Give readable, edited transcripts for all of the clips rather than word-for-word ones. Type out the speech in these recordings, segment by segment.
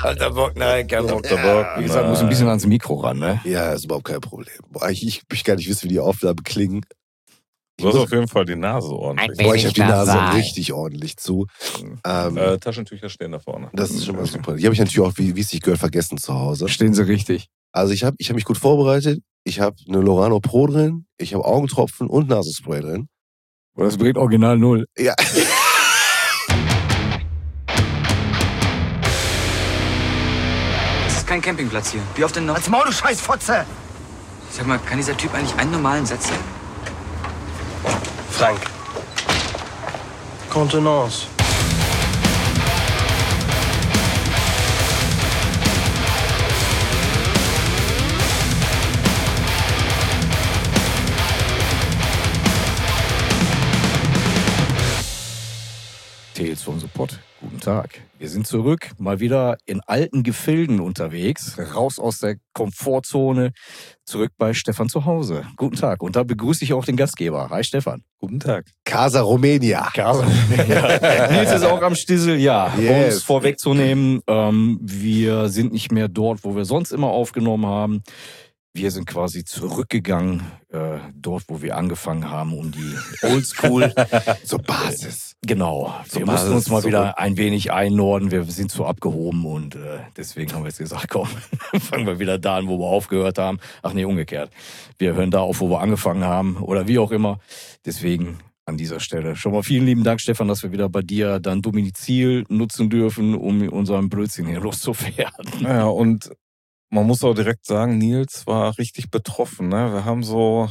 Alter Bock, nein, kein Bock. Wie gesagt, muss ein bisschen ans Mikro ran, ne? Ja, ist überhaupt kein Problem. Boah, ich möchte gar nicht wissen, wie die Aufnahmen klingen. Du hast auf jeden Fall die Nase ordentlich. Boah, ich habe die Nase richtig ordentlich zu. Taschentücher stehen da vorne. Das ist schon mal super. Die habe ich natürlich auch, wie es sich gehört, vergessen zu Hause. Stehen sie richtig. Also ich hab mich gut vorbereitet. Ich habe eine Lorano Pro drin. Ich habe Augentropfen und Nasenspray drin. Oder das bringt original 0. Ja. Das ist kein Campingplatz hier. Wie oft denn noch? Als Maul, du Scheißfotze! Sag mal, kann dieser Typ eigentlich einen normalen Satz sagen? Frank. Contenance. Tales from the Pot. Guten Tag. Wir sind zurück, mal wieder in alten Gefilden unterwegs, raus aus der Komfortzone, zurück bei Stefan zu Hause. Guten Tag. Und da begrüße ich auch den Gastgeber. Hi Stefan. Guten Tag. Casa Romania. Nils ist auch am Stissel. Ja, um Yes. es vorwegzunehmen, wir sind nicht mehr dort, wo wir sonst immer aufgenommen haben. Wir sind quasi zurückgegangen, dort, wo wir angefangen haben, um die Oldschool Zur Basis. Genau, wir Basis mussten uns mal zurück. wieder ein wenig einnorden, wir sind zu abgehoben und deswegen haben wir jetzt gesagt, komm, fangen wir wieder da an, wo wir aufgehört haben. Ach nee, umgekehrt. Wir hören da auf, wo wir angefangen haben oder wie auch immer. Deswegen an dieser Stelle schon mal vielen lieben Dank, Stefan, dass wir wieder bei dir dein Domizil nutzen dürfen, um unseren Blödsinn hier loszuwerden. Ja, und man muss auch direkt sagen, Nils war richtig betroffen. Ne? Wir haben so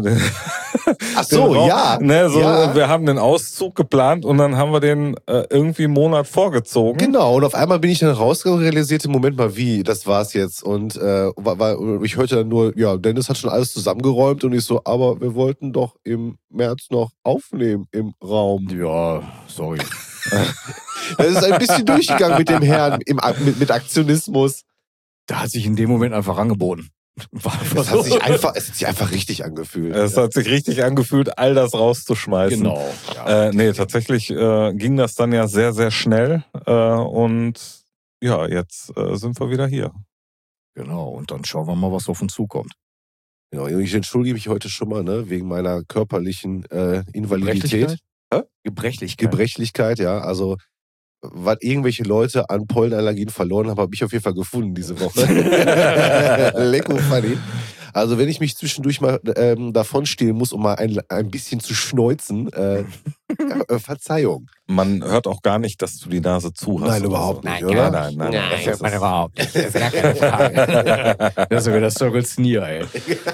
Ach so, den Raum, ja. Ne, so, Ja. Wir haben den Auszug geplant und dann haben wir den irgendwie einen Monat vorgezogen. Genau, und auf einmal bin ich dann rausgegangen und realisierte, Moment mal, wie, das war's jetzt. Und ich hörte dann nur, ja, Dennis hat schon alles zusammengeräumt und ich so, aber wir wollten doch im März noch aufnehmen im Raum. Ja, sorry. Das ist ein bisschen durchgegangen mit dem Herrn mit Aktionismus. Da hat sich in dem Moment einfach angeboten. War einfach Es hat so. sich einfach richtig angefühlt. Es hat sich richtig angefühlt, all das rauszuschmeißen. Genau. Ja. Nee, tatsächlich ging das dann ja sehr, sehr schnell. Und ja, jetzt sind wir wieder hier. Genau, und dann schauen wir mal, was auf uns zukommt. Genau, ich entschuldige mich heute schon mal, ne, wegen meiner körperlichen Invalidität. Gebrechlichkeit. Gebrechlichkeit, ja. Also, was irgendwelche Leute an Pollenallergien verloren haben, habe ich auf jeden Fall gefunden diese Woche. Lecko funny. Also, wenn ich mich zwischendurch mal davon stehlen muss, um mal ein bisschen zu schneuzen, Verzeihung. Man hört auch gar nicht, dass du die Nase zu hast. Nein, oder überhaupt so. nicht, oder? Nein. Das hört man überhaupt nicht. Das ist gar keine Frage. Das ist sogar der Circle Sneer, ey.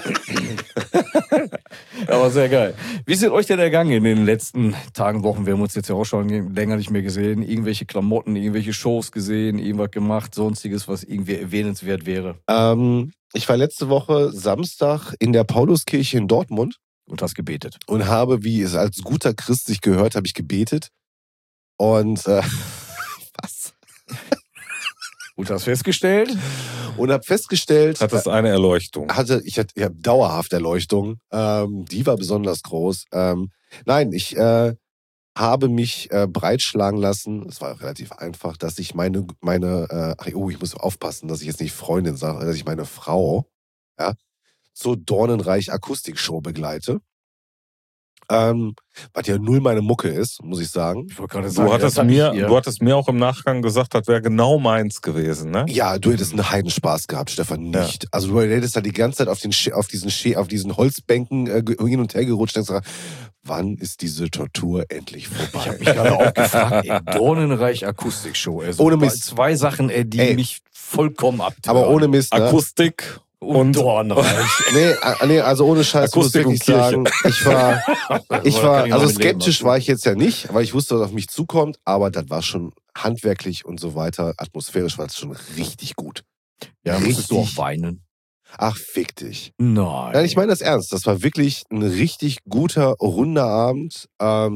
Aber sehr geil. Wie ist es euch denn ergangen in den letzten Tagen, Wochen? Wir haben uns jetzt ja auch schon länger nicht mehr gesehen. Irgendwelche Klamotten, irgendwelche Shows gesehen, irgendwas gemacht, sonstiges, was irgendwie erwähnenswert wäre. Ich war letzte Woche Samstag in der Pauluskirche in Dortmund Und hast gebetet. und habe, wie es als guter Christ sich gehört, habe ich gebetet. Und was? Und hast festgestellt? Und habe festgestellt, Hat es eine Erleuchtung? ich habe dauerhaft Erleuchtung. Die war besonders groß. Nein, ich habe mich breitschlagen lassen. Es war relativ einfach, dass ich ich muss aufpassen, dass ich jetzt nicht Freundin sage, dass ich meine Frau zur Dornenreich Akustikshow begleite. Was ja null meine Mucke ist, muss ich sagen. Ich wollte gerade Du sagen, hattest mir auch im Nachgang gesagt, das wäre genau meins gewesen, ne? Ja, du hättest einen Heidenspaß gehabt, Stefan, nicht. Ja. Also du hättest da die ganze Zeit auf diesen Holzbänken hin und her gerutscht und gesagt, wann ist diese Tortur endlich vorbei? Ich habe mich gerade auch gefragt, Dornenreich Akustikshow. Also Ohne Mist. Zwei Sachen, die mich vollkommen abtören. Aber ohne Mist, ne? Akustik und Dornenreich. Nee, also ohne Scheiß muss ich Akustik wirklich und sagen, ich war, kann ich also noch mit leben, skeptisch war ich jetzt ja nicht, weil ich wusste, was auf mich zukommt, aber das war schon handwerklich und so weiter, atmosphärisch war es schon richtig gut. Ja, musstest du auch Richtig. weinen? Ach, fick dich. Nein. Nein, ich meine das ernst. Das war wirklich ein richtig guter, runder Abend.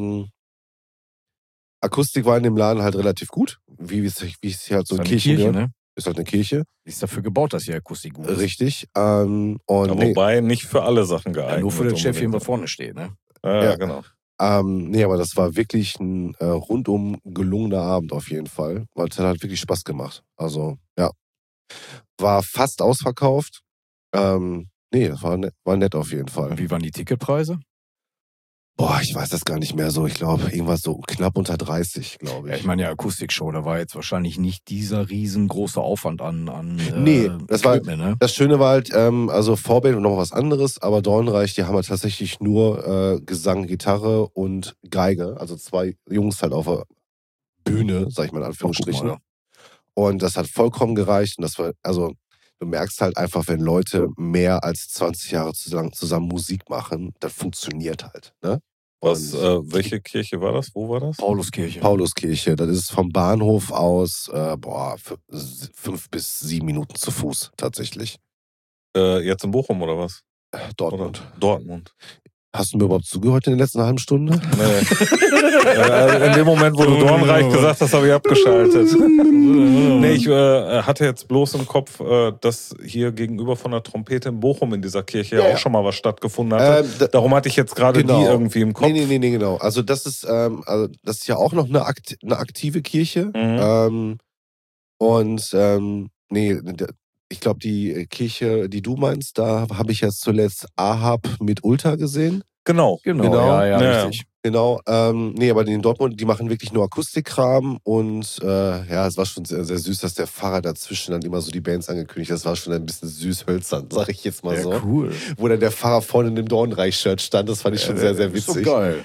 Akustik war in dem Laden halt relativ gut, wie es halt so in eine Kirchen Kirche, gehört. ne? Ist halt eine Kirche. Ist dafür gebaut, dass hier Akustik gut ist. Richtig. Ja, wobei nicht für alle Sachen geeignet. Ja, nur für den Chef, hier unbedingt. immer vorne steht, ne? Ja, Ja. genau. Nee, aber das war wirklich ein rundum gelungener Abend auf jeden Fall. Weil es hat halt wirklich Spaß gemacht. Also, ja. War fast ausverkauft. Nee, das war nett auf jeden Fall. Wie waren die Ticketpreise? Boah, ich weiß das gar nicht mehr so. Ich glaube, irgendwas so knapp unter 30, glaube ich. Ja, ich meine, ja, Akustikshow, da war jetzt wahrscheinlich nicht dieser riesengroße Aufwand an Nee, das war, Equipment, ne? das Schöne war halt, also Vorband und noch was anderes, aber Dornreich, die haben halt tatsächlich nur Gesang, Gitarre und Geige, also 2 Jungs halt auf der Bühne, sag ich mal in Anführungsstrichen. Guck mal, Und das hat vollkommen gereicht und das war, also du merkst halt einfach, wenn Leute mehr als 20 Jahre zusammen Musik machen, das funktioniert halt, ne? Welche Kirche war das? Wo war das? Pauluskirche. Pauluskirche, das ist vom Bahnhof aus 5 bis 7 Minuten zu Fuß tatsächlich. Jetzt in Bochum oder was? Dortmund. Oder Dortmund. Hast du mir überhaupt zugehört in der letzten halben Stunde? Nee. In dem Moment, wo du Dornreich gesagt hast, habe ich abgeschaltet. Nee, ich hatte jetzt bloß im Kopf, dass hier gegenüber von der Trompete in Bochum in dieser Kirche ja auch schon mal was stattgefunden hatte. Darum hatte ich jetzt gerade die irgendwie im Kopf. Nee, genau. Also das ist ja auch noch eine aktive Kirche. Ich glaube, die Kirche, die du meinst, da habe ich jetzt zuletzt Ahab mit Ulta gesehen. Genau. Ja, richtig. Genau. Aber in Dortmund, die machen wirklich nur Akustikkram und es war schon sehr, sehr süß, dass der Pfarrer dazwischen dann immer so die Bands angekündigt hat. Das war schon ein bisschen süß hölzern, sag ich jetzt mal so. Cool. Wo dann der Pfarrer vorne in dem Dornreich-Shirt stand, das fand ich schon sehr, sehr witzig. Ist so geil.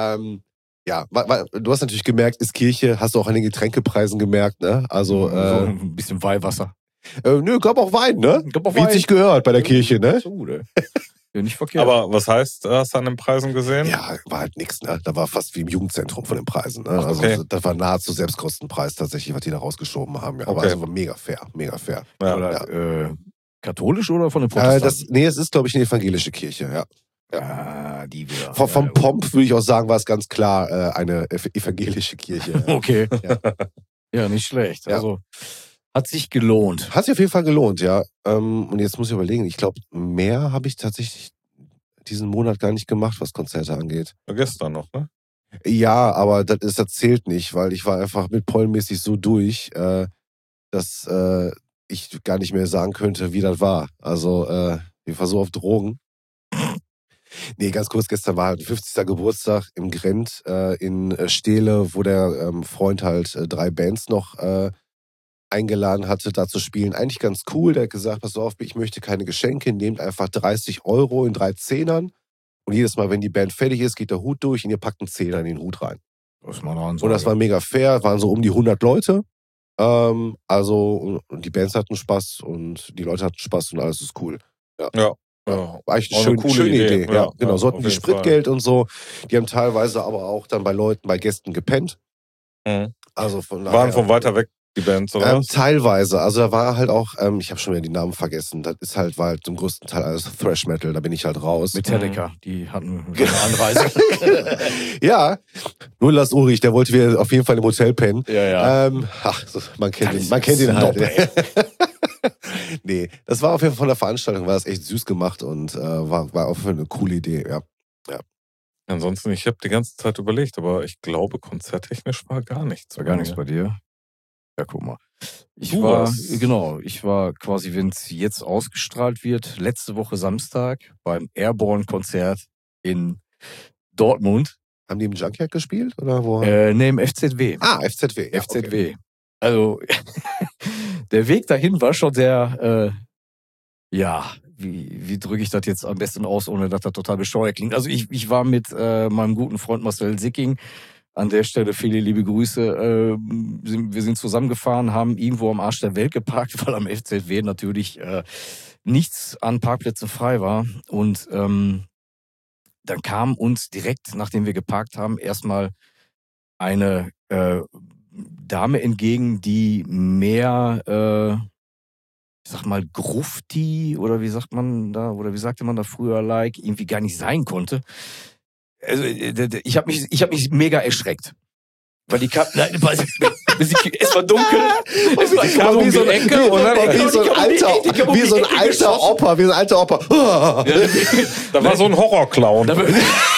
Du hast natürlich gemerkt, ist Kirche, hast du auch an den Getränkepreisen gemerkt, ne? Also, so ein bisschen Weihwasser. Gab auch Wein, ne? Gab auch Wie es Wein. sich gehört bei der Kirche, ne? So gut, ey. Ja, nicht verkehrt. Aber was heißt, hast du an den Preisen gesehen? Ja, war halt nix, ne? Da war fast wie im Jugendzentrum von den Preisen, ne? Ach, okay. Also, das war nahezu Selbstkostenpreis tatsächlich, was die da rausgeschoben haben. Ja. Aber Okay. also war mega fair. Ja. Oder katholisch oder von den Protestanten? Es ist, glaube ich, eine evangelische Kirche, ja. Ah, die wieder. Vom Pomp würde ich auch sagen, war es ganz klar eine evangelische Kirche. Ja. Okay. Ja. Ja, nicht schlecht. Ja. Also, hat sich gelohnt. Hat sich auf jeden Fall gelohnt, ja. Und jetzt muss ich überlegen, ich glaube, mehr habe ich tatsächlich diesen Monat gar nicht gemacht, was Konzerte angeht. Gestern noch, ne? Ja, aber das zählt nicht, weil ich war einfach mit Pollenmäßig so durch, dass ich gar nicht mehr sagen könnte, wie das war. Also, ich war so auf Drogen. Nee, ganz kurz, gestern war halt 50. Geburtstag im Grent in Steele, wo der Freund halt 3 Bands noch eingeladen hatte, da zu spielen. Eigentlich ganz cool. Der hat gesagt, pass auf, ich möchte keine Geschenke, nehmt einfach 30 € in 3 Zehnern und jedes Mal, wenn die Band fertig ist, geht der Hut durch und ihr packt einen Zehner in den Hut rein. Das ist mal eine Ansage. Und das war mega fair, waren so um die 100 Leute. Und die Bands hatten Spaß und die Leute hatten Spaß und alles ist cool. Ja. War eigentlich Auch eine eine schöne Idee. Ja, genau. ja, So hatten auf die jeden Spritgeld und so. Die haben teilweise aber auch dann bei Gästen gepennt. Mhm. Also von Waren von weiter weg die Bands, oder was? Teilweise. Also da war halt auch, ich habe schon wieder die Namen vergessen. Das war halt zum größten Teil alles Thrash Metal. Da bin ich halt raus. Metallica, die hatten eine Anreise. Ja, nur Lars Ulrich, der wollte wieder auf jeden Fall im Hotel pennen. Ja. Man kennt ihn halt. Nee, das war auf jeden Fall von der Veranstaltung, war das echt süß gemacht und war auf jeden Fall eine coole Idee, ja. Ansonsten, ich habe die ganze Zeit überlegt, aber ich glaube, konzerttechnisch war gar nichts. War gar nichts bei dir? Ja, guck mal. Ich Du war warst- quasi, wenn es jetzt ausgestrahlt wird, letzte Woche Samstag beim Airborne-Konzert in Dortmund. Haben die im Junkyard gespielt? Oder wo? Im FZW. FZW. Ja, FZW. okay. Also, der Weg dahin war schon sehr, wie drücke ich das jetzt am besten aus, ohne dass das total bescheuert klingt. Also ich war mit meinem guten Freund Marcel Sicking, an der Stelle viele liebe Grüße, wir sind zusammengefahren, haben irgendwo am Arsch der Welt geparkt, weil am FZW natürlich nichts an Parkplätzen frei war. Und dann kam uns direkt, nachdem wir geparkt haben, erstmal eine Dame entgegen, die mehr, ich sag mal, Grufti oder wie sagte man da früher irgendwie gar nicht sein konnte. Also ich habe mich mega erschreckt. Weil die kam, es war dunkel, es kam um die Ecke wie so ein alter Opa. Da war so ein Horrorclown.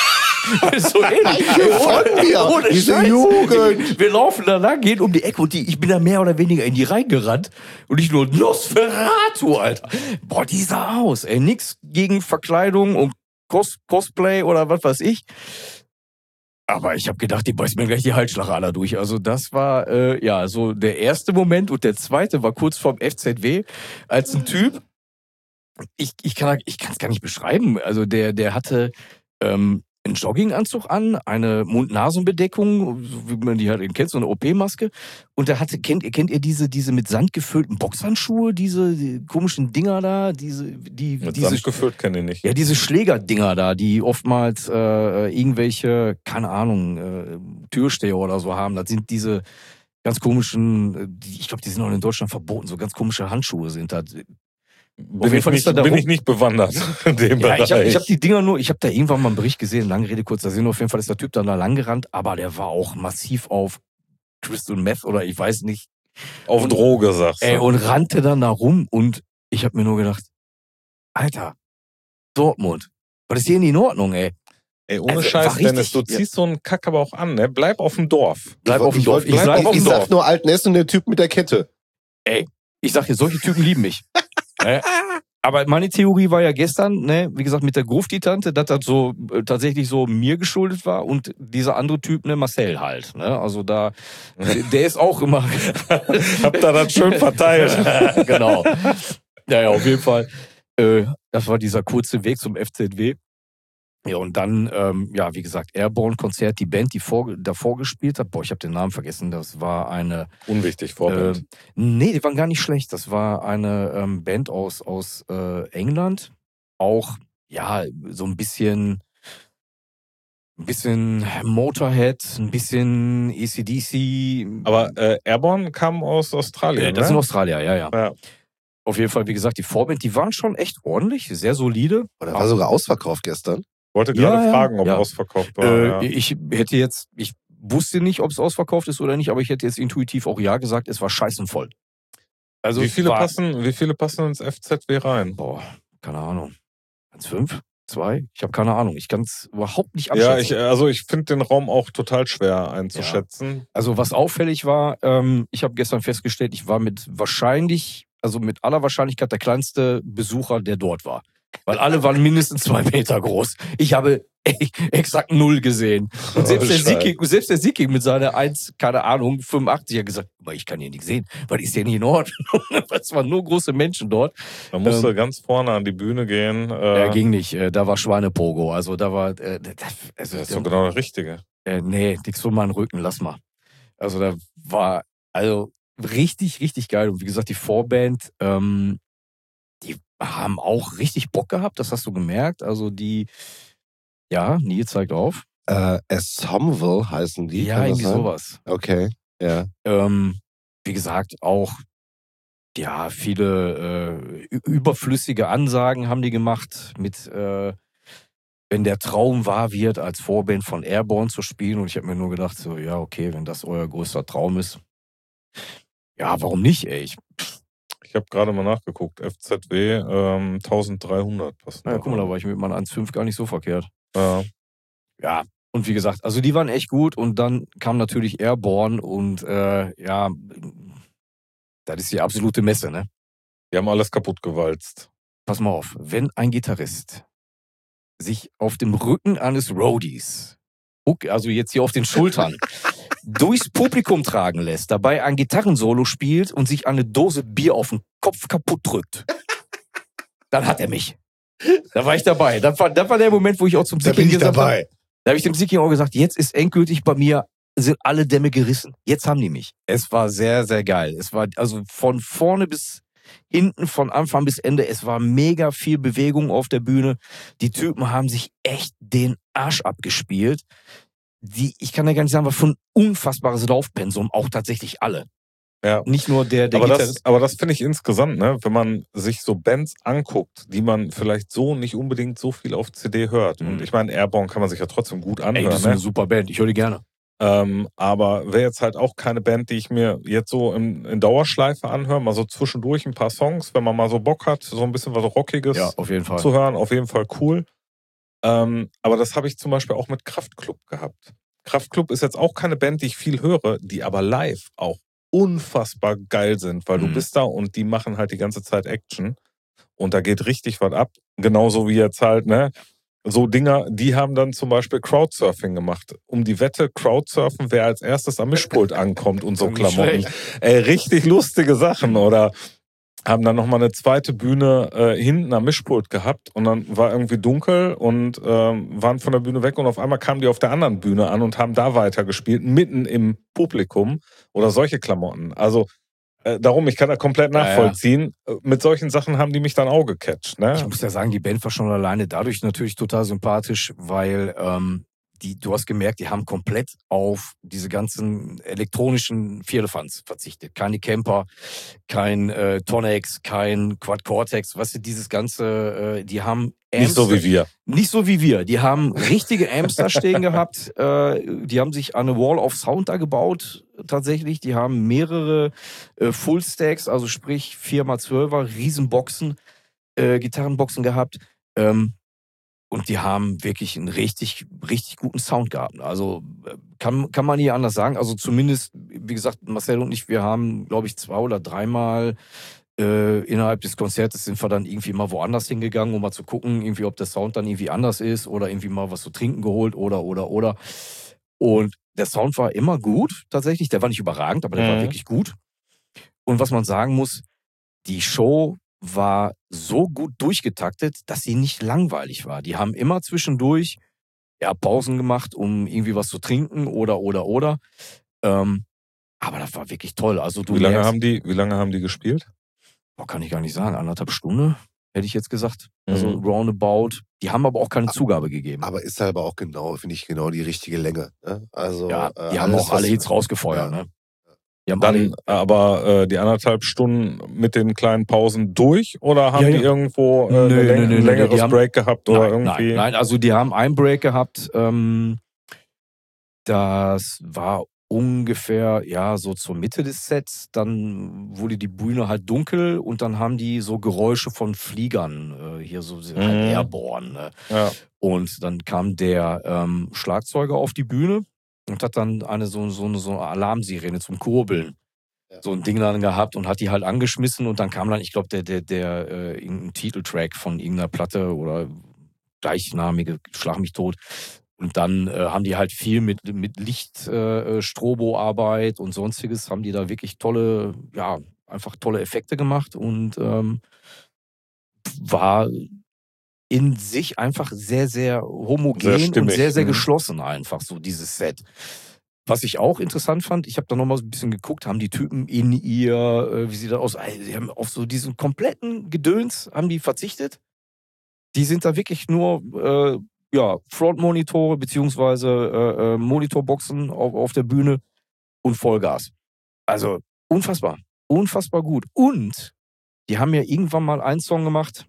So ähnlich. Von mir, Ohne diese Scheiß. Jugend. Wir laufen da lang, gehen um die Ecke und ich bin da mehr oder weniger in die reingerannt und ich nur Nosferatu, Alter. Boah, die sah aus, ey. Nix gegen Verkleidung und Cosplay oder was weiß ich. Aber ich habe gedacht, die beißt mir gleich die Halsschlagader durch. Also das war ja so der erste Moment und der zweite war kurz vorm FZW, als ein Typ, ich kann es gar nicht beschreiben. Also der hatte einen Jogginganzug an, eine Mund-Nasen-Bedeckung, so wie man die halt eben kennt, so eine OP-Maske. Und der hatte, kennt ihr diese mit Sand gefüllten Boxhandschuhe, die komischen Dinger da, Mit diese Sand gefüllt kenne ich nicht. ja, diese Schlägerdinger da, die oftmals irgendwelche, keine Ahnung, Türsteher oder so haben. Das sind diese ganz komischen, ich glaube, die sind auch in Deutschland verboten, so ganz komische Handschuhe sind das. Bin ich nicht bewandert in dem Ja, Bereich. ich hab die Dinger nur, ich habe da irgendwann mal einen Bericht gesehen, lange Rede, kurzer Sinn, auf jeden Fall ist der Typ dann da lang gerannt, aber der war auch massiv auf Crystal Meth oder ich weiß nicht. Auf Droge, sagst du. Und rannte dann da rum und ich habe mir nur gedacht, Alter, Dortmund, was ist hier nicht in Ordnung, ey? Ey, ohne Also, Scheiß, war Dennis, richtig- du ziehst so einen Kack aber auch an, ne? Bleib auf dem Dorf. Bleib auf dem Dorf. bleib auf dem Ich Dorf. sag nur Altenessen, der Typ mit der Kette. Ich sag dir, solche Typen lieben mich. Aber meine Theorie war ja gestern, ne, wie gesagt, mit der Grufti-Tante, dass das so tatsächlich so mir geschuldet war und dieser andere Typ, ne, Marcel halt. Ne? Also da, der ist auch immer. Habt ihr das schön verteilt. Genau. Ja, auf jeden Fall. Das war dieser kurze Weg zum FZW. Ja, und dann, ja, wie gesagt, Airborne-Konzert, die Band, die davor gespielt hat. Boah, ich habe den Namen vergessen. Das war eine. Unwichtig, Vorband. Nee, die waren gar nicht schlecht. Das war eine Band aus England. Auch, ja, so ein bisschen Motorhead, ein bisschen AC/DC. Aber Airborne kam aus Australien, das ne? sind Australier, ja. Ja. Auf jeden Fall, wie gesagt, die Vorband, die waren schon echt ordentlich, sehr solide. Oder war sogar ausverkauft gestern. Wollte gerade Ja, fragen, ob ja. ausverkauft war. Ja. Ich wusste nicht, ob es ausverkauft ist oder nicht, aber ich hätte jetzt intuitiv auch ja gesagt, es war scheißenvoll. Also Wie es viele war, passen ins FZW rein? Boah, keine Ahnung. 1,5? 2? Ich habe keine Ahnung. Ich kann es überhaupt nicht Ja, abschätzen. ich finde den Raum auch total schwer einzuschätzen. Also was auffällig war, ich habe gestern festgestellt, ich war mit aller Wahrscheinlichkeit der kleinste Besucher, der dort war. Weil alle waren mindestens 2 Meter groß. Ich habe exakt 0 gesehen. Und selbst der Siki mit seiner 1, keine Ahnung, 85 hat gesagt, aber ich kann hier nichts sehen, weil ist ja nicht in Ordnung. Es waren nur große Menschen dort. Da musste ganz vorne an die Bühne gehen. Ja, ging nicht. Da war Schweinepogo. Also da war... Das ist doch genau der Richtige. Nee, nix für meinen Rücken, lass mal. Also da war richtig, richtig geil. Und wie gesagt, die Vorband, die haben auch richtig Bock gehabt, das hast du gemerkt. Also Neil zeigt auf. Ensemble heißen die. Ja, kann das irgendwie sein? sowas. Okay, ja. Wie gesagt, auch viele überflüssige Ansagen haben die gemacht mit wenn der Traum wahr wird, als Vorband von Airborne zu spielen. Und ich habe mir nur gedacht, so, ja, okay, wenn das euer größter Traum ist. Ja, warum nicht, ey? Ich habe gerade mal nachgeguckt. FZW 1300 passen. Ja, guck mal, da war ich mit meinem 1,5 gar nicht so verkehrt. Ja. Ja, und wie gesagt, also die waren echt gut und dann kam natürlich Airborne und das ist die absolute Messe, ne? Die haben alles kaputt gewalzt. Pass mal auf, wenn ein Gitarrist sich auf dem Rücken eines Roadies, also jetzt hier auf den Schultern, durchs Publikum tragen lässt, dabei ein Gitarrensolo spielt und sich eine Dose Bier auf den Kopf kaputt drückt, dann hat er mich. Da war ich dabei. Das war der Moment, wo ich auch zum Da Siki bin ich gesagt habe. dabei. Da habe ich dem Siki auch gesagt, jetzt ist endgültig bei mir, sind alle Dämme gerissen. Jetzt haben die mich. Es war sehr, sehr geil. Es war also von vorne bis hinten, von Anfang bis Ende, es war mega viel Bewegung auf der Bühne. Die Typen haben sich echt den Arsch abgespielt. Ich kann ja gar nicht sagen, was für ein unfassbares Laufpensum, auch tatsächlich alle. Ja. Nicht nur der Aber Gitarrist. das finde ich insgesamt, ne, wenn man sich so Bands anguckt, die man vielleicht so nicht unbedingt so viel auf CD hört. Und ich meine, Airborne kann man sich ja trotzdem gut Ey, anhören. das ist eine super Band, ich höre die gerne. Aber wäre jetzt halt auch keine Band, die ich mir jetzt so in Dauerschleife anhöre, mal so zwischendurch ein paar Songs, wenn man mal so Bock hat, so ein bisschen was Rockiges Ja, auf jeden Fall. zu hören, auf jeden Fall cool. Aber das habe ich zum Beispiel auch mit Kraftklub gehabt. Kraftklub ist jetzt auch keine Band, die ich viel höre, die aber live auch unfassbar geil sind, weil du bist da und die machen halt die ganze Zeit Action und da geht richtig was ab. Genauso wie jetzt halt, ne? So Dinger, die haben dann zum Beispiel Crowdsurfing gemacht. Um die Wette, Crowdsurfen, wer als erstes am Mischpult ankommt und so Klamotten. Richtig lustige Sachen. Oder haben dann nochmal eine zweite Bühne hinten am Mischpult gehabt und dann war irgendwie dunkel und waren von der Bühne weg und auf einmal kamen die auf der anderen Bühne an und haben da weitergespielt, mitten im Publikum oder solche Klamotten. Also darum, ich kann das komplett nachvollziehen. Ja. Mit solchen Sachen haben die mich dann auch gecatcht. Ne? Ich muss ja sagen, die Band war schon alleine dadurch natürlich total sympathisch, weil du hast gemerkt, die haben komplett auf diese ganzen elektronischen Vierlefanz verzichtet. Keine Camper, kein Tonex, kein Quad Cortex, weißt du, dieses ganze, die haben Amps, nicht so wie wir. Nicht so wie wir. Die haben richtige Amps da stehen gehabt. Die haben sich eine Wall of Sound da gebaut, tatsächlich. Die haben mehrere Full-Stacks, also sprich 4x12er, Riesenboxen, Gitarrenboxen gehabt. Und die haben wirklich einen richtig, richtig guten Sound gehabt. Also kann man nie anders sagen. Also zumindest, wie gesagt, Marcel und ich, wir haben, glaube ich, 2 oder 3 Mal innerhalb des Konzertes sind wir dann irgendwie mal woanders hingegangen, um mal zu gucken, irgendwie, ob der Sound dann irgendwie anders ist oder irgendwie mal was zu trinken geholt oder. Und der Sound war immer gut, tatsächlich. Der war nicht überragend, aber der war wirklich gut. Und was man sagen muss, die Show war so gut durchgetaktet, dass sie nicht langweilig war. Die haben immer zwischendurch Pausen gemacht, um irgendwie was zu trinken oder. Aber das war wirklich toll. Also Wie lange haben die gespielt? Kann ich gar nicht sagen. 1,5 Stunden, hätte ich jetzt gesagt. Also roundabout. Die haben aber auch keine Zugabe gegeben. Aber ist halt aber auch finde ich, die richtige Länge. Ne? Also, die haben auch alle Hits rausgefeuert. Ja. Ne? Dann aber die 1,5 Stunden mit den kleinen Pausen durch oder haben die irgendwo ein längeres Break gehabt? Oder irgendwie? Nein, also die haben einen Break gehabt. Das war ungefähr, so zur Mitte des Sets. Dann wurde die Bühne halt dunkel und dann haben die so Geräusche von Fliegern hier so halt airborne. Ne? Ja. Und dann kam der Schlagzeuger auf die Bühne und hat dann so eine Alarmsirene zum Kurbeln. So ein Ding dann gehabt und hat die halt angeschmissen und dann kam dann, ich glaube, der irgendein Titeltrack von irgendeiner Platte oder gleichnamige Schlag mich tot. Und dann haben die halt viel mit Licht, Strobo-Arbeit und sonstiges, haben die da wirklich tolle Effekte gemacht und war in sich einfach sehr, sehr homogen und sehr, sehr geschlossen einfach, so dieses Set. Was ich auch interessant fand, ich habe da nochmal so ein bisschen geguckt, haben die Typen in wie sieht das aus? Sie haben auf so diesen kompletten Gedöns haben die verzichtet. Die sind da wirklich nur Frontmonitore beziehungsweise Monitorboxen auf der Bühne und Vollgas. Also unfassbar gut. Und die haben ja irgendwann mal einen Song gemacht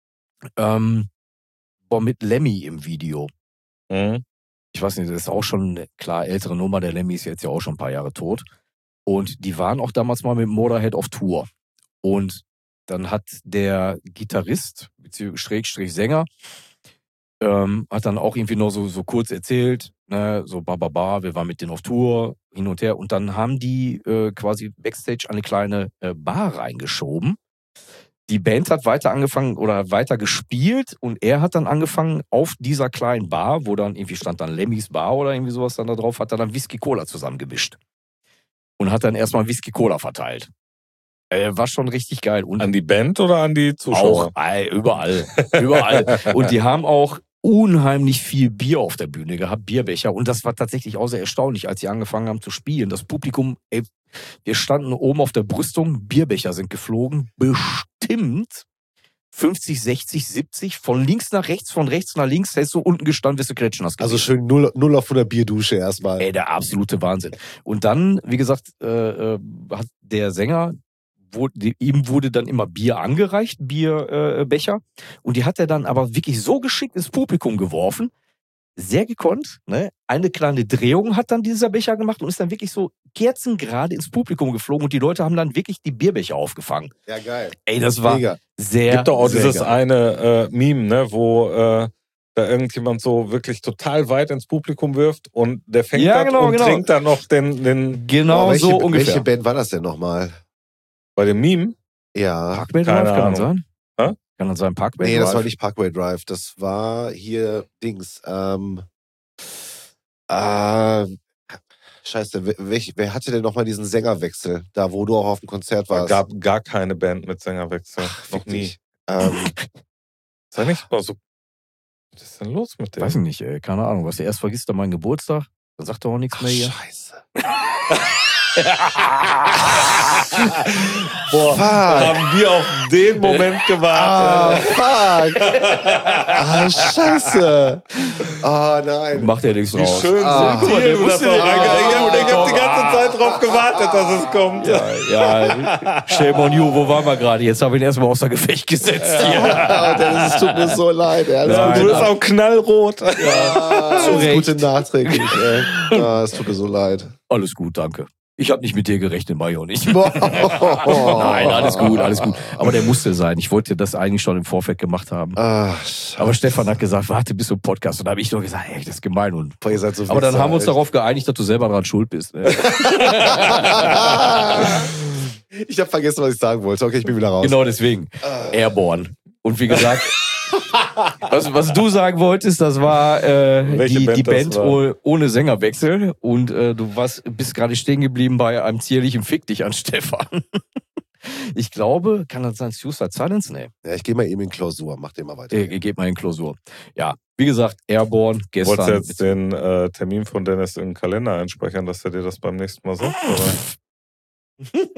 mit Lemmy im Video. Ich weiß nicht, das ist auch schon eine klar ältere Nummer. Der Lemmy ist jetzt ja auch schon ein paar Jahre tot. Und die waren auch damals mal mit Motorhead auf Tour. Und dann hat der Gitarrist, beziehungsweise Sänger, hat dann auch irgendwie noch so kurz erzählt, ne, so wir waren mit denen auf Tour, hin und her. Und dann haben die quasi Backstage eine kleine Bar reingeschoben. Die Band hat weiter gespielt und er hat dann angefangen auf dieser kleinen Bar, wo dann irgendwie stand dann Lemmys Bar oder irgendwie sowas dann da drauf, hat er dann Whisky Cola zusammengemischt. Und hat dann erstmal Whisky Cola verteilt. War schon richtig geil. Und an die Band oder an die Zuschauer? Auch, überall. Und die haben auch unheimlich viel Bier auf der Bühne gehabt, Bierbecher. Und das war tatsächlich auch sehr erstaunlich, als sie angefangen haben zu spielen. Das Publikum, wir standen oben auf der Brüstung, Bierbecher sind geflogen, bestimmt 50, 60, 70, von links nach rechts, von rechts nach links, hättest du unten gestanden, wirst du Kretschen hast gesehen. Also schön 0 auf 100 Bierdusche erstmal. Der absolute Wahnsinn. Und dann, wie gesagt, hat der Sänger, ihm wurde dann immer Bier angereicht, Bierbecher. Und die hat er dann aber wirklich so geschickt ins Publikum geworfen, sehr gekonnt, ne? Eine kleine Drehung hat dann dieser Becher gemacht und ist dann wirklich so kerzengerade ins Publikum geflogen und die Leute haben dann wirklich die Bierbecher aufgefangen. Ja, geil. Das war mega. Sehr, gibt doch auch sehr dieses geil. eine Meme, ne, wo da irgendjemand so wirklich total weit ins Publikum wirft und der fängt Ja, das genau, und genau. trinkt dann noch den Genau welche, so ungefähr. Welche Band war das denn nochmal? bei dem Meme. Ja. Parkway Keine Drive, kann das Ahnung. sein? Hä? Kann das sein, Parkway Nee, Drive? das war nicht Parkway Drive. Das war hier Dings. Scheiße, wer hatte denn nochmal diesen Sängerwechsel? Da, wo du auch auf dem Konzert Es warst. gab gar keine Band mit Sängerwechsel. Noch Fick nie. dich. Sei nicht mal so. Was ist denn los mit dem? Weiß ich nicht, ey. Keine Ahnung. Was du erst vergisst, dann meinen Geburtstag. Dann sagt er auch nichts mehr hier. Scheiße. Boah, Fuck. haben wir auf den Moment gewartet. Fuck. Scheiße. Nein. Macht ja nichts Wie raus. schön subtil du das auch reingegangen. Ich hab die ganze Zeit drauf gewartet, dass es kommt. Ja, shame on you. Wo waren wir gerade? Jetzt haben wir ihn erstmal außer Gefecht gesetzt hier. Dennis, es tut mir so leid. Du Nein. bist auch knallrot. Zu Recht. Gute nachträglich, ey. Es tut mir so leid. Alles gut, danke. Ich habe nicht mit dir gerechnet, mach ich auch nicht. Nein, Nein, alles gut, alles gut. Aber der musste sein. Ich wollte das eigentlich schon im Vorfeld gemacht haben. Aber Stefan hat gesagt, warte bis zum Podcast. Und da habe ich nur gesagt, ey, das ist gemein. Und Ihr seid so aber dann Wichser, haben wir uns echt. darauf geeinigt, dass du selber dran schuld bist. Ich habe vergessen, was ich sagen wollte. Okay, ich bin wieder raus. Genau deswegen. Airborne. Und wie gesagt, was du sagen wolltest, das war Welche die Band Band das war? ohne Sängerwechsel. Und du bist gerade stehen geblieben bei einem zierlichen Fick dich an Stefan. Ich glaube, kann das sein Suicide Silence? Nee. Ja, ich gehe mal eben in Klausur. Mach den mal weiter. Geht mal in Klausur. Ja, wie gesagt, Airborne gestern. Wolltest du jetzt den Termin von Dennis in den Kalender einspeichern, dass er dir das beim nächsten Mal sagt? Oder?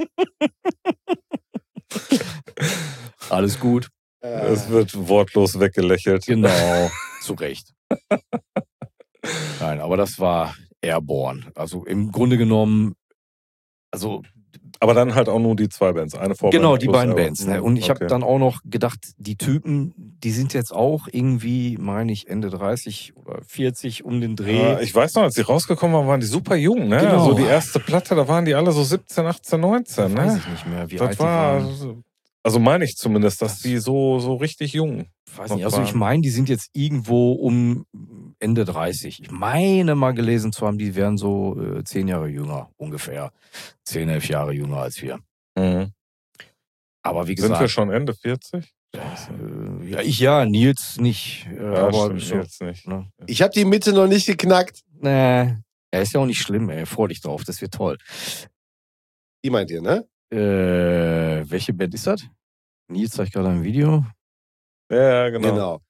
Alles gut. Es wird wortlos weggelächelt. Genau, zu Recht. Nein, aber das war Airborne. Also im Grunde genommen, also Aber dann halt auch nur die zwei Bands. Eine Vorband genau, die plus beiden Airborne. Bands. Ne? Und ich habe dann auch noch gedacht, die Typen, die sind jetzt auch irgendwie, meine ich, Ende 30 oder 40 um den Dreh. Ja, ich weiß noch, als die rausgekommen waren die super jung. Ne? Genau. Also die erste Platte, da waren die alle so 17, 18, 19. Weiß Ne? ich nicht mehr, wie Das alt die war, waren. also meine ich zumindest, dass Das- die so richtig jung. Weiß nicht. Also ich meine, die sind jetzt irgendwo um Ende 30. Ich meine mal gelesen zu haben, die wären so 10 Jahre jünger ungefähr. 10, 11 Jahre jünger als wir. Mhm. Aber wie Sind gesagt, wir schon Ende 40? ja, ich ja, Nils nicht. Ja, aber stimmt, so, jetzt nicht. ne? Ich habe die Mitte noch nicht geknackt. Nee, ja, ist ja auch nicht schlimm, ey. Freu dich drauf, das wird toll. Die meint ihr, ne? Welche Band ist das? Nils zeigt gerade ein Video. Ja, genau.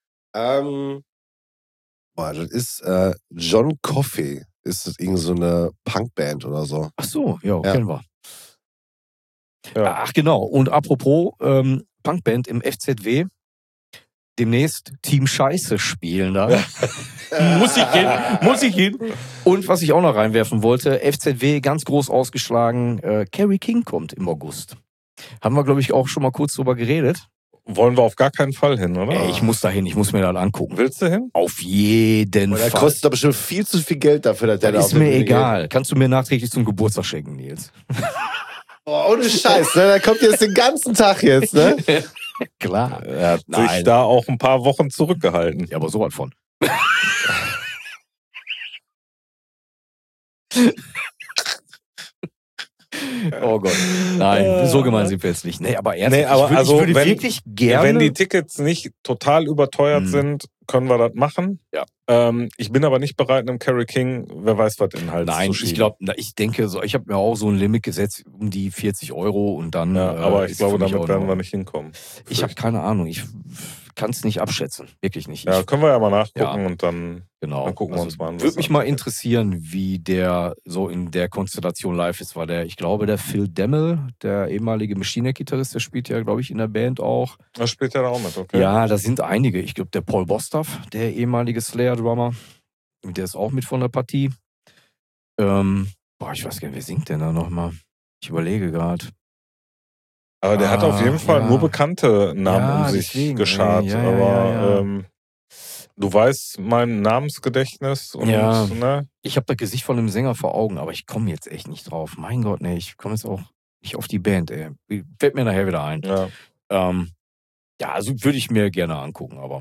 Boah, das ist John Coffey. Ist das irgend so eine Punkband oder so? Ach so, ja, Ja. kennen wir. Ja. Ach genau, und apropos Punkband im FZW, demnächst Team Scheiße spielen da. Muss ich hin. Und was ich auch noch reinwerfen wollte, FZW ganz groß ausgeschlagen, Kerry King kommt im August. Haben wir, glaube ich, auch schon mal kurz drüber geredet. Wollen wir auf gar keinen Fall hin, oder? Ey, ich muss da hin, ich muss mir das angucken. Willst du hin? Auf jeden Und der Fall. kostet doch bestimmt viel zu viel Geld dafür, dass der da Das auf ist der mir Bühne egal. Kannst du mir nachträglich zum Geburtstag schenken, Nils? geht. Oh, ohne Scheiß, ne? Der kommt jetzt den ganzen Tag jetzt, ne? Klar. Er hat sich Nein. da auch ein paar Wochen zurückgehalten. Ja, aber so was von. Oh Gott. Nein, so gemein sind wir jetzt nicht. Nee, aber ernsthaft, Nee, aber ich würde, also, ich würde wenn- wirklich gerne... Wenn die Tickets nicht total überteuert Hm. sind, können wir das machen. Ja. Ich bin aber nicht bereit, einem Kerry King, wer weiß was, in den Hals Nein, zu schieben. ich glaube, ich denke, so, ich habe mir auch so ein Limit gesetzt, um die 40 € und dann. Ja, aber ich ist glaube, für mich damit auch werden in wir Ordnung. nicht hinkommen. Ich habe keine Ahnung. Ich kann es nicht abschätzen. Wirklich nicht. Ja, Ich, können wir ja mal nachgucken Ja. und dann genau. dann gucken wir uns mal an, was Würde mich das mal angeht. interessieren, wie der so in der Konstellation live ist, weil ich glaube, der Phil Demmel, der ehemalige Machine Head-Gitarrist, der spielt ja, glaube ich, in der Band auch. Das spielt ja da auch mit, okay? Ja, da sind einige. Ich glaube, der Paul Bostaff, der ehemalige Slayer-Drummer, der ist auch mit von der Partie. Ich weiß gar nicht, wer singt denn da nochmal? Ich überlege gerade. Aber der hat auf jeden Fall ja. nur bekannte Namen Ja, um sich deswegen, geschart. ja, aber du weißt mein Namensgedächtnis und Ja. ne? Ich habe das Gesicht von dem Sänger vor Augen, aber ich komme jetzt echt nicht drauf. Mein Gott, nee, ich komme jetzt auch nicht auf die Band, ey. Fällt mir nachher wieder ein. Ja. Ja, also würde ich mir gerne angucken, aber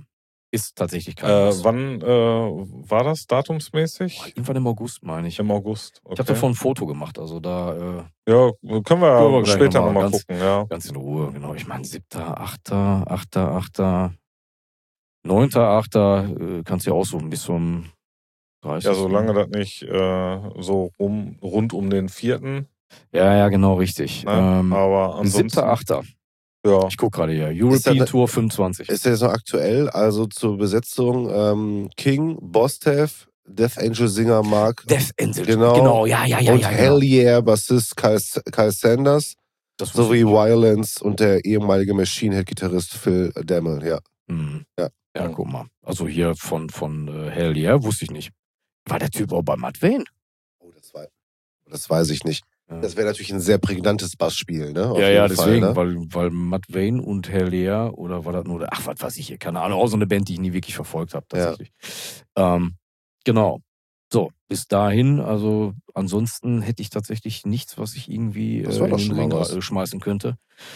Ist tatsächlich kein Muss. Wann war das datumsmäßig? Irgendwann im August, meine ich. Im August. Okay. Ich habe davon ein Foto gemacht, also da Ja, können wir gleich später noch mal nochmal gucken, ja. ganz in Ruhe, genau. Ich meine 7., 8., 8., 9., 8. Kannst du ja aussuchen bis zum 30. Ja, solange das nicht so rund um den 4. Ja, genau, richtig. Ne? Aber ansonsten 7., 8. Ja. Ich gucke gerade hier. European Tour 25. Ist der jetzt noch aktuell? Also zur Besetzung King, Bostev, Death Angel Singer Mark. Death Angel. Genau. Ja. Und Hell Yeah, Bassist Kyle Sanders. Das Sowie Violence und der ehemalige Machine Head Gitarrist Phil Demmel, ja. Ja, guck mal. Also hier von Hell Yeah, wusste ich nicht. War der Typ auch bei Matt Vane? Oh, das weiß ich nicht. Ja. Das wäre natürlich ein sehr prägnantes Bassspiel, ne? Auf Ja, jeden Fall, deswegen, ne? weil Matt Vane und Hell Yeah, oder war das nur, ach, was weiß ich hier, keine Ahnung, auch so eine Band, die ich nie wirklich verfolgt habe, tatsächlich. Genau. So, bis dahin, also ansonsten hätte ich tatsächlich nichts, was ich irgendwie Das war in doch den schon mal Ring was. schmeißen könnte.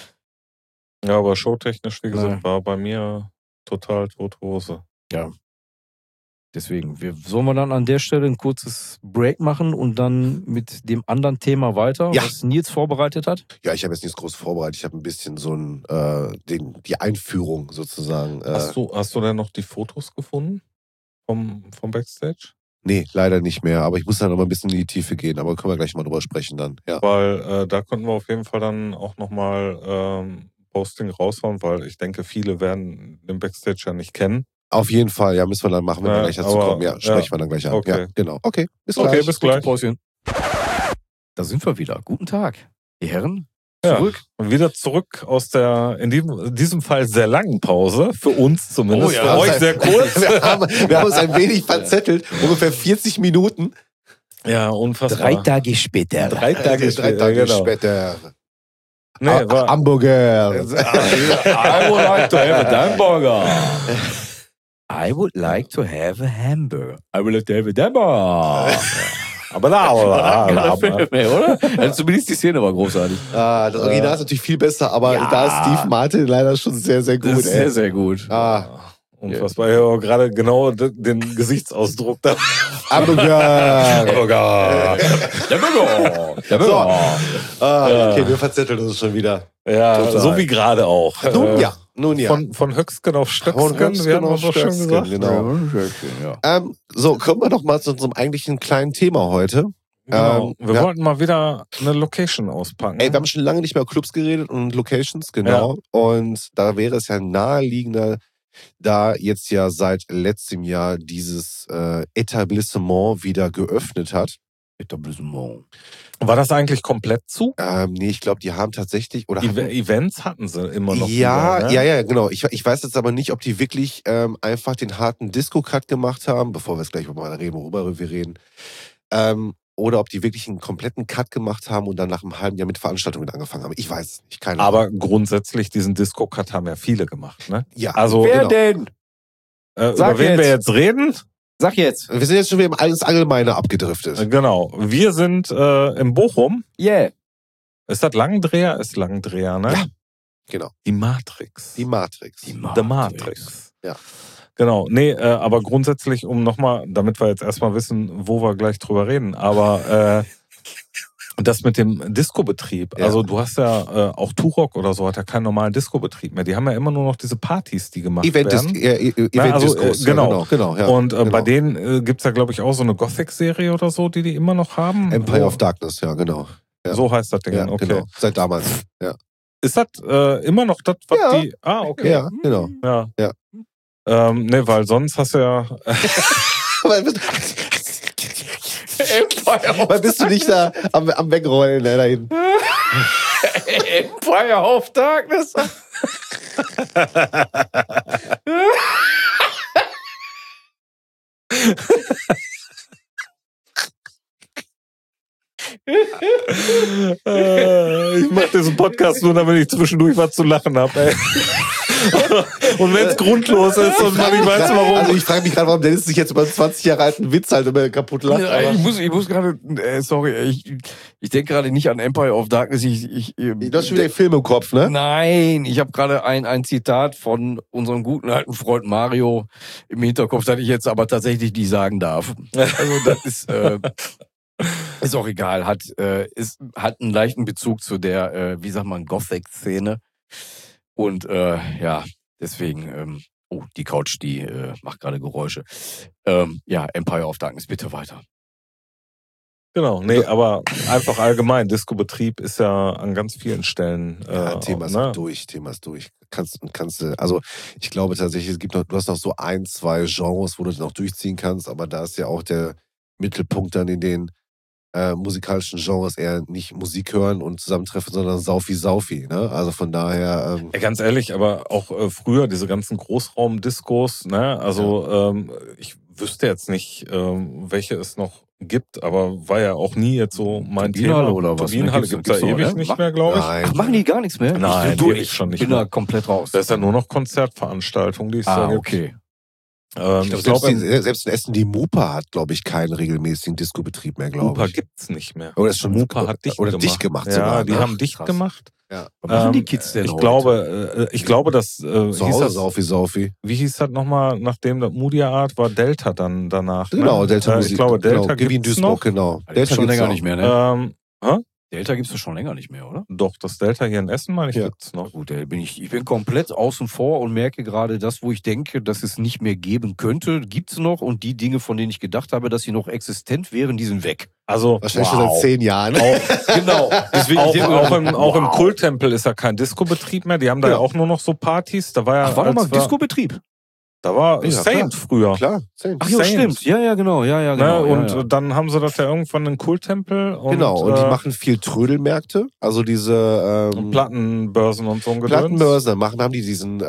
Ja, aber showtechnisch, wie gesagt, Nee. war bei mir total tote Hose. Ja. Deswegen, sollen wir dann an der Stelle ein kurzes Break machen und dann mit dem anderen Thema weiter, Ja. was Nils vorbereitet hat? Ja, ich habe jetzt nichts groß vorbereitet. Ich habe ein bisschen so die Einführung sozusagen. Hast du denn noch die Fotos gefunden vom Backstage? Nee, leider nicht mehr. Aber ich muss dann noch mal ein bisschen in die Tiefe gehen. Aber können wir gleich mal drüber sprechen dann. Ja. Weil da könnten wir auf jeden Fall dann auch nochmal Posting raushauen, weil ich denke, viele werden den Backstage ja nicht kennen. Auf jeden Fall, ja, müssen wir dann machen, wenn wir Ja, gleich dazu aber- kommen. Ja, sprechen wir dann gleich an. Okay. Ja, genau. Okay, bis Okay, gleich. bis gleich. Päuschen. Da sind wir wieder. Guten Tag, die Herren. Ja. Zurück. Und wieder zurück aus der, in diesem Fall sehr langen Pause, für uns zumindest, Oh ja. für euch sehr kurz. wir haben uns ein wenig verzettelt. Ungefähr 40 Minuten. Ja, unfassbar. Tage später. 3 Tage, Drei Tage genau. später. Nee, war, Hamburger. I would like to have a hamburger. I would like to have a hamburger. I would like to have a hamburger. aber Geiler Film, ey, oder? Also zumindest die Szene war großartig. Das Original ist natürlich viel besser, aber Ja. da ist Steve Martin leider schon sehr, sehr gut. Das ist ey. sehr, sehr gut. unfassbar. Ja, gerade genau den Gesichtsausdruck da. Hamburger. Hamburger. Der Burger. Der So. Burger. Okay, wir verzetteln uns schon wieder. Ja, Total. so wie gerade auch. Nun ja. Von Höcksken auf Stöcksken, Von Höcksken wir haben auf doch schon Stöcksken, gesagt. genau. Ja. So, kommen wir doch mal zu unserem eigentlichen kleinen Thema heute. Genau. Wir ja. wollten mal wieder eine Location auspacken. Ey, wir haben schon lange nicht mehr über Clubs geredet und Locations, genau. Und da wäre es ja naheliegender, da jetzt ja seit letztem Jahr dieses Etablissement wieder geöffnet hat. Etablissement. War das eigentlich komplett zu? Nee, ich glaube, die haben tatsächlich oder hatten, Events hatten sie immer noch. ja, wieder, ne? ja, genau. Ich weiß jetzt aber nicht, ob die wirklich einfach den harten Disco-Cut gemacht haben, bevor wir jetzt gleich mal reden, worüber wir reden. Oder ob die wirklich einen kompletten Cut gemacht haben und dann nach einem halben Jahr mit Veranstaltungen angefangen haben. Ich weiß es nicht, keine Ahnung. Aber grundsätzlich, diesen Disco-Cut haben ja viele gemacht, ne? Ja, Also, Wer genau. denn? über Sag wen wir jetzt. jetzt reden? Sag jetzt. Wir sind jetzt schon wieder ins Allgemeine abgedriftet. Genau. Wir sind in Bochum. Yeah. Ist das Langendreher? Ist Langendreher, ne? Ja, genau. Die Matrix. Die Matrix. The Matrix. Ja. Genau, nee, aber grundsätzlich, um nochmal, damit wir jetzt erstmal wissen, wo wir gleich drüber reden, aber das mit dem Disco-Betrieb, Ja. also du hast ja auch Turok oder so, hat ja keinen normalen Disco-Betrieb mehr. Die haben ja immer nur noch diese Partys, die gemacht werden. Event-Discos. genau. Ja, Und genau. bei denen gibt's ja, glaube ich, auch so eine Gothic-Serie oder so, die immer noch haben. Empire of Darkness, ja, genau. Ja. So heißt das Ding, Ja, okay. genau. Seit damals. Ja, Ist das immer noch das, was Ja. die... Ah, okay. ja genau. Ja. Ja. Nee, weil sonst hast du ja... Weil bist du nicht da am Wegrollen, ne, da hinten? Empire of Darkness. Ich mache diesen Podcast nur, damit ich zwischendurch was zu lachen habe. Und wenn es grundlos ist und man nicht weiß, warum. Also ich frage mich gerade, warum Dennis sich jetzt über einen 20 Jahre alten Witz halt immer kaputt lacht. Ja, ich muss gerade, ich denke gerade nicht an Empire of Darkness. Du hast schon wieder den Film im Kopf, ne? Nein, ich habe gerade ein Zitat von unserem guten alten Freund Mario im Hinterkopf, das ich jetzt aber tatsächlich nicht sagen darf. Also das ist auch egal, hat einen leichten Bezug zu der, wie sagt man, Gothic-Szene. Und ja, deswegen, die Couch, die macht gerade Geräusche. Ja, Empire of Darkness, bitte weiter. Genau, nee, aber einfach allgemein. Disco-Betrieb ist ja an ganz vielen Stellen. Thema ist durch. Kannst du, also ich glaube tatsächlich, du hast noch so 1, 2 Genres, wo du noch durchziehen kannst, aber da ist ja auch der Mittelpunkt dann in den musikalischen Genres eher nicht Musik hören und zusammentreffen, sondern Saufi, ne? Also von daher... Ja, ganz ehrlich, aber auch früher diese ganzen Großraumdiskos, ne? Also ich wüsste jetzt nicht, welche es noch gibt, aber war ja auch nie jetzt so mein Turbinenhalle Thema. oder was? Turbinenhalle gibt's ja ewig nicht mehr, glaube ich. Nein. Ach, machen die gar nichts mehr? Nein, ich schon nicht bin mehr. da komplett raus. Das ist ja nur noch Konzertveranstaltungen, die es da gibt. Okay. Ich glaube, selbst in Essen, die Mupa hat, glaube ich, keinen regelmäßigen Disco-Betrieb mehr, glaube ich. Mupa gibt's nicht mehr. Oder ist schon Mupa hat dicht gemacht. dicht gemacht ja, sogar. die ne? haben dicht krass. gemacht. Ja. Was machen die Kids denn Ich heute? glaube, dass Zu hieß Hause das, Saufi. wie hieß das nochmal, nachdem das Media Art war, Delta dann danach. Genau, ne? Delta Musik. Ich glaube, Delta Gib ihn gibt's Duisburg, noch. genau. Delta schon gibt's länger noch. nicht mehr, ne? Hä? Delta gibt's schon länger nicht mehr, oder? Doch, das Delta hier in Essen, meine ich, Ja. gibt's noch. Gut, ich bin komplett außen vor und merke gerade, das, wo ich denke, dass es nicht mehr geben könnte, gibt's noch. Und die Dinge, von denen ich gedacht habe, dass sie noch existent wären, die sind weg. Also Wahrscheinlich schon seit 10 Jahren. Genau. Deswegen auch im Kulttempel ist ja kein Disco-Betrieb mehr. Die haben da ja auch nur noch so Partys. Da war ja, Ach, war doch mal Disco-Betrieb. Da war Ja, Saint früher. Klar, 10. Ach ja, Saint. stimmt. Ja, genau. Ja, genau. Ne? Und ja. dann haben sie das ja irgendwann in den Kulttempel. Und, Genau, und die machen viel Trödelmärkte, also diese Plattenbörsen und so ein Gedöns. Plattenbörsen, haben die diesen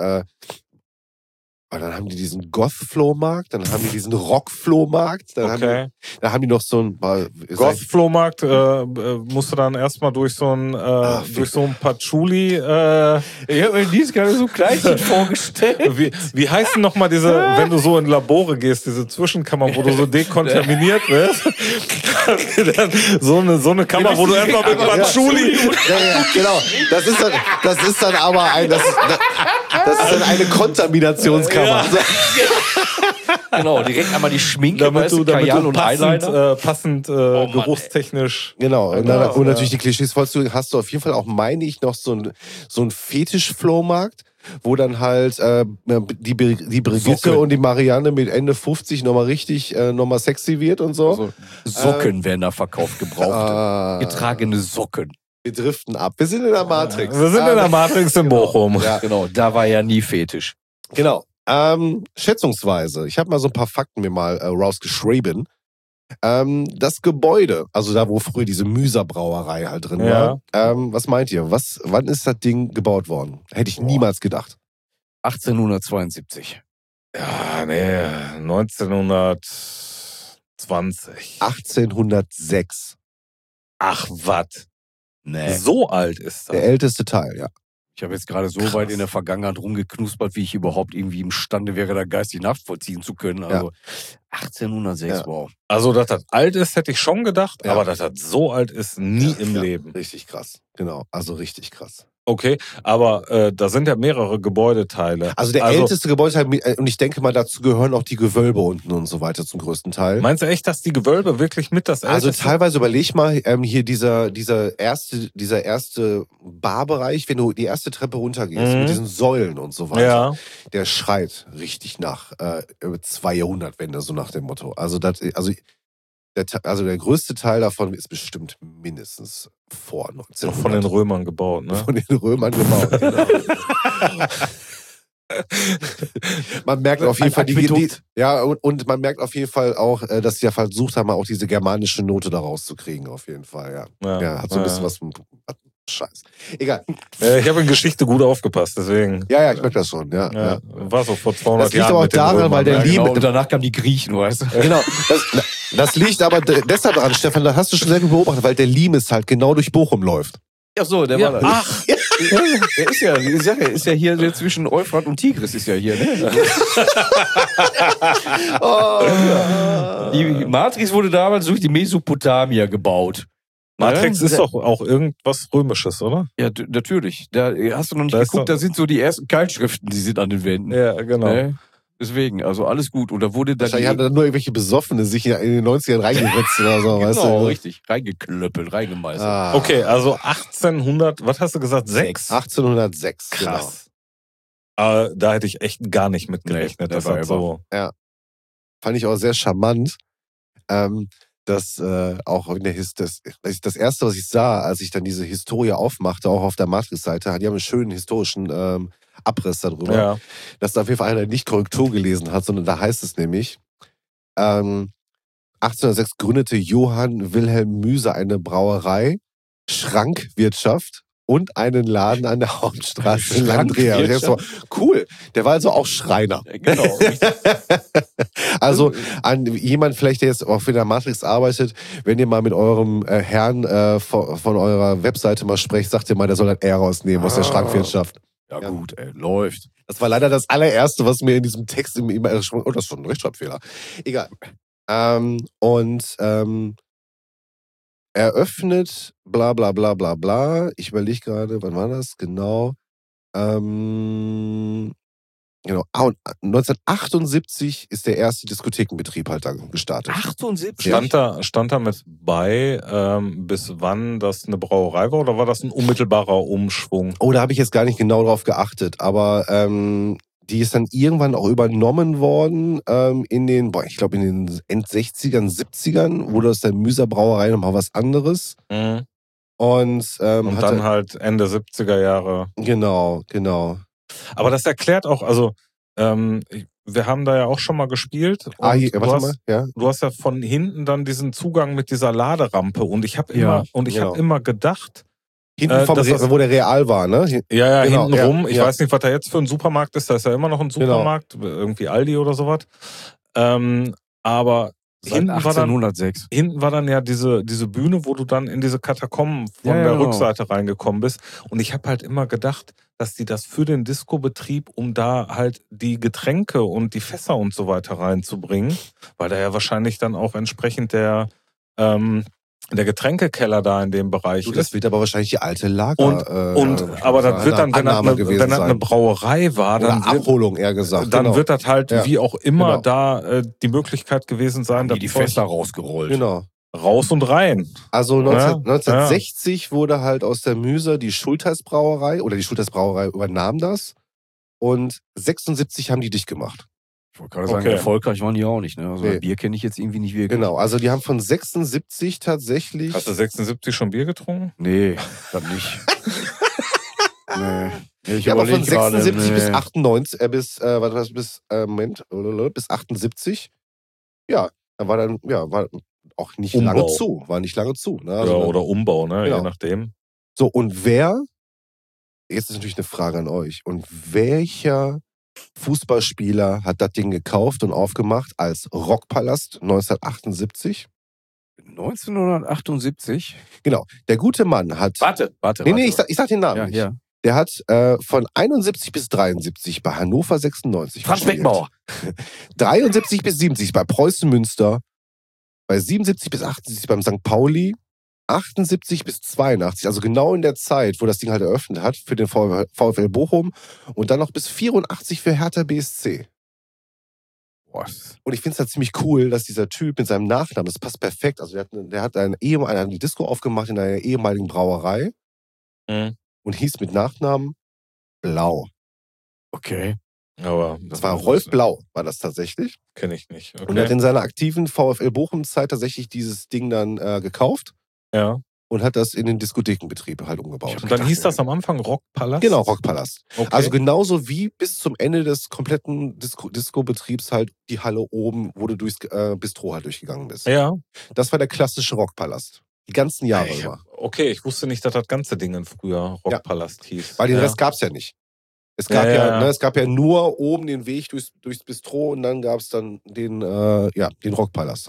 dann haben die diesen Goth-Flohmarkt, dann haben die diesen Rock-Flohmarkt, dann haben die noch so ein Goth-Flohmarkt musst du dann erstmal durch so ein Patchouli. Ich habe mir dies gerade so Kleinchen vorgestellt. Wie heißen nochmal diese, wenn du so in Labore gehst, diese Zwischenkammer, wo du so dekontaminiert wirst? Dann so eine Kammer, wo du einfach mit Patchouli. Ja, genau. Das ist dann aber das ist dann eine Kontaminationskammer. Ja. Genau, direkt einmal die Schminke, Damit du Kajal und Eyeliner. passend geruchstechnisch. Genau, und natürlich die Klischees vollst du, hast du auf jeden Fall auch, meine ich, noch so ein Fetisch-Flohmarkt, wo dann halt die Brigitte und die Marianne mit Ende 50 nochmal richtig nochmal sexy wird und so. Also, Socken werden da verkauft, gebraucht. Getragene Socken. Wir driften ab. Wir sind in der Matrix. Wir sind in der Matrix in Bochum. Ja. Genau, da war ja nie Fetisch. Genau. Schätzungsweise, ich habe mal so ein paar Fakten mir mal rausgeschrieben. Das Gebäude, also da, wo früher diese Müser-Brauerei halt drin war. Was meint ihr? Wann ist das Ding gebaut worden? Hätte ich niemals gedacht. 1872. Ja, nee, 1920. 1806. Ach, was? Nee. So alt ist das. Der älteste Teil, ja. Ich habe jetzt gerade so weit in der Vergangenheit rumgeknuspert, wie ich überhaupt irgendwie imstande wäre, da geistig nachvollziehen zu können. Also 1806, wow. Also, dass das alt ist, hätte ich schon gedacht, Ja. aber dass das so alt ist, nie im Leben. Richtig krass. Genau, also richtig krass. Okay, aber da sind ja mehrere Gebäudeteile. Also der älteste Gebäudeteil, und ich denke mal, dazu gehören auch die Gewölbe unten und so weiter zum größten Teil. Meinst du echt, dass die Gewölbe wirklich mit das Also älteste? teilweise überleg mal, hier dieser erste Barbereich, wenn du die erste Treppe runtergehst, mit diesen Säulen und so weiter, der schreit richtig nach 2 Jahrhundertwende, so nach dem Motto. Also der größte Teil davon ist bestimmt mindestens vor 1900. Von den Römern gebaut, ne? Von den Römern gebaut, genau. Man merkt auf jeden Fall und man merkt auf jeden Fall auch, dass sie ja versucht haben, auch diese germanische Note da rauszukriegen, auf jeden Fall, ja. Hat so ein bisschen was von Scheiß. Egal. Ich habe in Geschichte gut aufgepasst, deswegen. Ja, ich merke das schon, ja. War so vor 200 Das liegt Jahren aber auch mit den daran, Römern, weil der Genau, und danach kamen die Griechen, weißt du? Genau. Das liegt aber deshalb daran, Stefan, das hast du schon selber beobachtet, weil der Limes halt genau durch Bochum läuft. Ach so, der war da. Ach, Er ist ja, ich sag ja, ist ja hier zwischen Euphrat und Tigris ist ja hier, ne? Die Matrix wurde damals durch die Mesopotamier gebaut. Matrix ist doch auch irgendwas Römisches, oder? Ja, natürlich. Da hast du noch nicht Da ist geguckt, doch- da sind so die ersten Keilschriften, die sind an den Wänden. Ja, genau. Ne? Deswegen, also alles gut. Und da wurde dann Wahrscheinlich haben da nur irgendwelche Besoffene sich in den 90ern reingeritzt oder so, weißt genau, du? richtig, reingeklöppelt, reingemeißelt. Ah, Okay, also 1800, was hast du gesagt? 6? 1806, Krass. Da hätte ich echt gar nicht mitgerechnet. Nee, das never hat so. genau. Fand ich auch sehr charmant, dass auch in der das erste, was ich sah, als ich dann diese Historie aufmachte, auch auf der Matrix-Seite, die haben einen schönen historischen Abriss darüber, Ja. dass da auf jeden Fall einer nicht Korrektur gelesen hat, sondern da heißt es nämlich, 1806 gründete Johann Wilhelm Müse eine Brauerei, Schrankwirtschaft und einen Laden an der Hauptstraße in Landrea. Und ich dachte so, cool, der war also auch Schreiner. Genau, richtig. Also an jemand vielleicht, der jetzt auch für der Matrix arbeitet, wenn ihr mal mit eurem Herrn von eurer Webseite mal sprecht, sagt ihr mal, der soll ein R rausnehmen aus der Schrankwirtschaft. Ja gut, ey, läuft. Das war leider das allererste, was mir in diesem Text oh, das ist schon ein Rechtschreibfehler. Egal. Eröffnet, bla bla bla bla bla. Ich überlege gerade, wann war das? Genau. Genau. Und 1978 ist der erste Diskothekenbetrieb halt dann gestartet. 78? Stand da mit bei, bis wann das eine Brauerei war, oder war das ein unmittelbarer Umschwung? Oh, da habe ich jetzt gar nicht genau drauf geachtet, aber die ist dann irgendwann auch übernommen worden in den, ich glaube in den End-60ern, 70ern, wurde aus der Müser Brauerei nochmal was anderes. Mhm. Und Und dann halt Ende 70er Jahre. Genau. Aber das erklärt auch, also wir haben da ja auch schon mal gespielt. Und Hier, du, warte hast, mal, ja. du hast ja von hinten dann diesen Zugang mit dieser Laderampe. Und ich habe Ja, hab immer gedacht, Hinten vom wo der Real war, ne? ja, Genau, hinten rum. ja, Ich ja. weiß nicht, was da jetzt für ein Supermarkt ist. Da ist ja immer noch ein Supermarkt, irgendwie Aldi oder sowas. Aber Seit hinten war 1806. dann ja diese Bühne, wo du dann in diese Katakomben von der genau. Rückseite reingekommen bist. Und ich habe halt immer gedacht, dass die das für den Discobetrieb, um da halt die Getränke und die Fässer und so weiter reinzubringen, weil da ja wahrscheinlich dann auch entsprechend der Getränkekeller da in dem Bereich Du, das ist. wird aber wahrscheinlich die alte Lager. Aber das wird dann, wenn das eine Brauerei war, oder dann wird, Abholung eher gesagt. dann genau. wird das halt Ja. wie auch immer Genau. da die Möglichkeit gewesen sein, Die Zeug Fässer rausgerollt. Genau. raus und rein. Also Ja, 1960 wurde halt aus der Müser die Schulteis-Brauerei, oder die Schulteis-Brauerei übernahm das. Und 76 haben die dicht gemacht. Ich wollte gerade sagen, Okay. erfolgreich waren die auch nicht. Ne? Also Nee. Bier kenne ich jetzt irgendwie nicht wirklich. Genau, also die haben von 76 tatsächlich. Hast du 76 schon Bier getrunken? Nee, das nicht. Nee. Ich Ja, aber von überleg gerade, 76 bis nee. 98, bis 78. Ja, da war dann, war auch nicht Umbau. lange zu. War nicht lange zu. Ne? Also Ja, oder Umbau, ne? Genau. Je nachdem. So, und jetzt ist natürlich eine Frage an euch, und welcher Fußballspieler hat das Ding gekauft und aufgemacht als Rockpalast 1978? 1978? Genau, der gute Mann hat... Warte. Nee, ich sag den Namen Ja, nicht. ja. Der hat von 71 bis 73 bei Hannover 96 Franz gespielt. Beckenbauer. 73 bis 70 bei Preußen Münster, bei 77 bis 78 beim St. Pauli, 78 bis 82, also genau in der Zeit, wo das Ding halt eröffnet hat für den VfL Bochum, und dann noch bis 84 für Hertha BSC. Und ich finde es halt ziemlich cool, dass dieser Typ mit seinem Nachnamen, das passt perfekt, also der hat eine Disco aufgemacht in einer ehemaligen Brauerei Mhm. und hieß mit Nachnamen Blau. Okay. Aber Das war Rolf Blau, war das tatsächlich. Kenne ich nicht. Okay. Und er hat in seiner aktiven VfL Bochum-Zeit tatsächlich dieses Ding dann gekauft ja. und hat das in den Diskothekenbetrieb halt umgebaut. Und dann hieß das am Anfang Rockpalast? Genau, Rockpalast. Okay. Also genauso wie bis zum Ende des kompletten Disco-Betriebs halt die Halle oben, wo du durchs Bistro halt durchgegangen bist. Ja. Das war der klassische Rockpalast. Die ganzen Jahre immer. Okay, ich wusste nicht, dass das ganze Ding in früher Rockpalast hieß. Weil den ja. Rest gab's ja nicht. Es gab es gab ja nur oben den Weg durchs Bistro, und dann gab's dann den Rockpalast halt.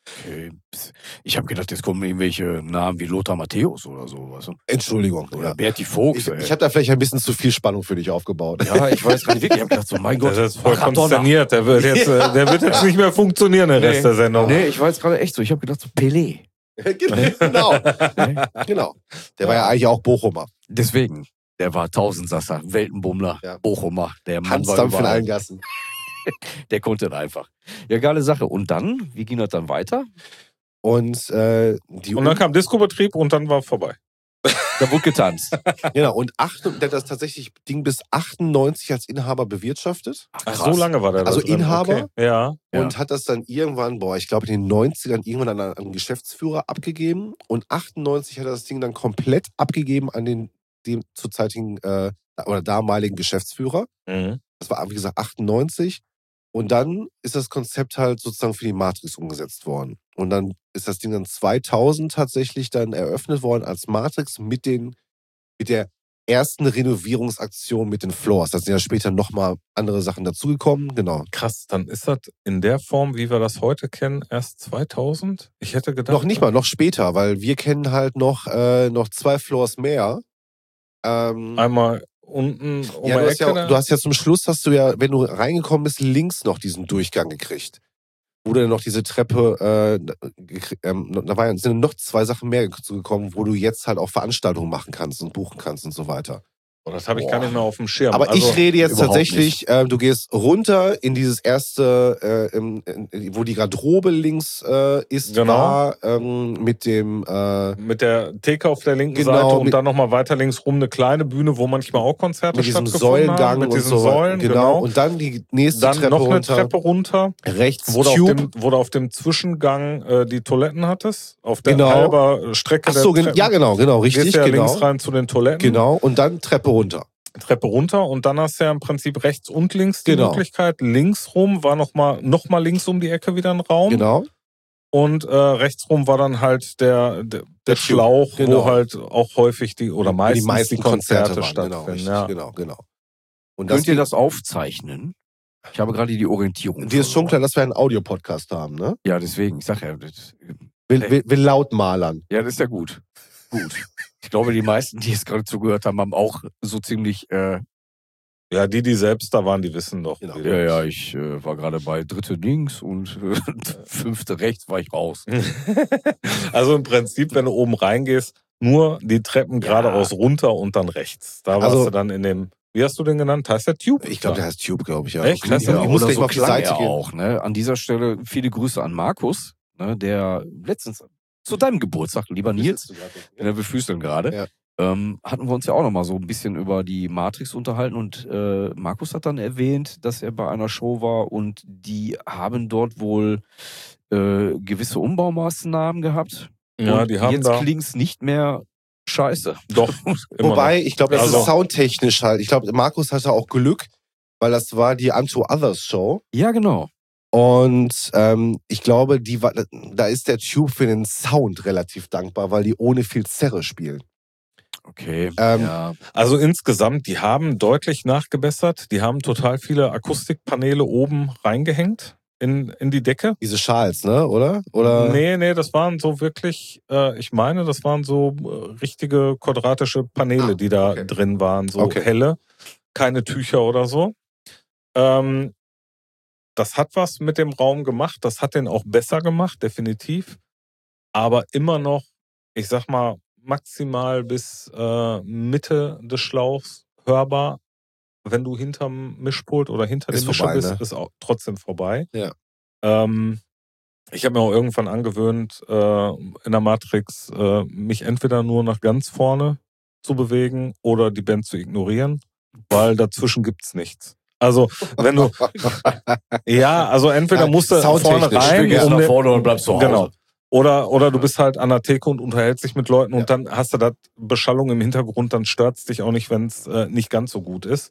Okay. Ich habe gedacht, jetzt kommen irgendwelche Namen wie Lothar Matthäus oder so. Weißt du? Entschuldigung. Oder Ja. Berti Vogts. Ich habe da vielleicht ein bisschen zu viel Spannung für dich aufgebaut. Ja, ich weiß gar nicht wirklich. Ich habe gedacht, so, mein Gott. Das ist voll Maradona. konsterniert. Der wird jetzt nicht mehr funktionieren, der Rest der Sendung. Nee, ich war jetzt gerade echt so. Ich habe gedacht, so Pelé. Genau. Genau. Der war ja eigentlich auch Bochumer. Deswegen. Der war Tausendsasser, Weltenbummler, Ja. Bochumer. Der Mann war Hansdampf in überall. allen Gassen. Der konnte das einfach. Ja, geile Sache. Und dann, wie ging das dann weiter? Und Und dann kam Discobetrieb und dann war vorbei. Da wurde getanzt. genau, und der hat das tatsächlich Ding bis 98 als Inhaber bewirtschaftet. Ach, so lange war der da Also drin. Inhaber? Okay. Ja. Ja. Und hat das dann irgendwann, ich glaube in den 90ern irgendwann an einen Geschäftsführer abgegeben. Und 98 hat er das Ding dann komplett abgegeben an den zurzeitigen oder damaligen Geschäftsführer. Mhm. Das war, wie gesagt, 98. Und dann ist das Konzept halt sozusagen für die Matrix umgesetzt worden. Und dann ist das Ding dann 2000 tatsächlich dann eröffnet worden als Matrix mit der ersten Renovierungsaktion mit den Floors. Da sind ja später nochmal andere Sachen dazugekommen. Genau. Krass, dann ist das in der Form, wie wir das heute kennen, erst 2000? Ich hätte gedacht... Noch nicht mal, noch später, weil wir kennen halt noch 2 Floors mehr. Einmal unten um Ja, die Ecke. du hast ja zum Schluss, wenn du reingekommen bist, links noch diesen Durchgang gekriegt. Wo du dann noch diese Treppe, sind noch 2 Sachen mehr gekommen, wo du jetzt halt auch Veranstaltungen machen kannst und buchen kannst und so weiter. Das habe ich gar nicht mehr auf dem Schirm. Aber ich rede jetzt überhaupt tatsächlich, du gehst runter in dieses erste, wo die Garderobe links ist, Genau. mit dem mit der Theke auf der linken Genau, Seite und dann nochmal weiter links rum eine kleine Bühne, wo manchmal auch Konzerte mit diesem stattgefunden Säulengang haben. Mit und diesen so Säulen, genau. Und dann die nächste Dann Treppe noch eine runter. Treppe runter, Rechts wo Tube. du auf dem Zwischengang die Toiletten hattest. Auf der Genau. halber Strecke Achso, der Treppen. ja genau, richtig, Gehst ja genau. links rein zu den Toiletten. Genau, und dann Treppe runter. Treppe runter und dann hast du ja im Prinzip rechts und links die Genau. Möglichkeit. Links rum war noch mal links um die Ecke wieder ein Raum. Genau. Und rechts rum war dann halt der Schlauch, Genau. wo halt auch häufig meistens die Konzerte waren. stattfinden. Genau, Ja. genau. Und Könnt ihr das aufzeichnen? Ich habe gerade die Orientierung. Dir ist schon klar, verloren. dass wir einen Audiopodcast haben, ne? Ja, deswegen. Ich sag ja, Will laut malern. ja, das ist ja gut. Gut. Ich glaube, die meisten, die jetzt gerade zugehört haben, haben auch so ziemlich. Ja, die selbst da waren, die wissen doch. Genau. wie Ja, das- ich war gerade bei dritte links und fünfte rechts war ich raus. Also im Prinzip, wenn du oben reingehst, nur die Treppen geradeaus runter und dann rechts. Da warst Also- du dann in dem, wie hast du den genannt? Heißt der Tube? Ich glaube, der heißt Tube, glaube ich. Ja. Echt? Ich, Das ist ja ich muss Oder gleich so mal auf die klang Seite er gehen. auch. Ne? An dieser Stelle viele Grüße an Markus, ne, der letztens zu deinem Geburtstag, lieber Nils, wir füßeln gerade, Ja. hatten wir uns ja auch noch mal so ein bisschen über die Matrix unterhalten und Markus hat dann erwähnt, dass er bei einer Show war und die haben dort wohl gewisse Umbaumaßnahmen gehabt. Ja, und die haben jetzt da klingt's nicht mehr scheiße. doch. immer Wobei, ich glaube, das Also- ist soundtechnisch halt. Ich glaube, Markus hatte auch Glück, weil das war die Unto Others Show. Ja, genau. Und ich glaube, da ist der Tube für den Sound relativ dankbar, weil die ohne viel Zerre spielen. Okay. Ja. Also insgesamt, die haben deutlich nachgebessert. Die haben total viele Akustikpaneele oben reingehängt in die Decke. Diese Schals, ne? Oder? Nee, das waren so wirklich, ich meine, das waren so richtige quadratische Paneele, die da okay. drin waren, so Okay. helle, keine Tücher oder so. Das hat was mit dem Raum gemacht, das hat den auch besser gemacht, definitiv. Aber immer noch, ich sag mal, maximal bis Mitte des Schlauchs hörbar. Wenn du hinterm Mischpult oder hinter Ist dem Mischer vorbei, bist, ne? ist auch trotzdem vorbei. Ja. Ich habe mir auch irgendwann angewöhnt, in der Matrix mich entweder nur nach ganz vorne zu bewegen oder die Band zu ignorieren, weil dazwischen gibt's nichts. Also, wenn du, ja, also entweder Ja, musst du soundtechnisch. vorne rein, Du gehst um nach den- vorne und bleibst zu Hause. Genau. Oder du bist halt an der Theke und unterhältst dich mit Leuten und dann hast du da Beschallung im Hintergrund, dann stört's dich auch nicht, wenn es nicht ganz so gut ist.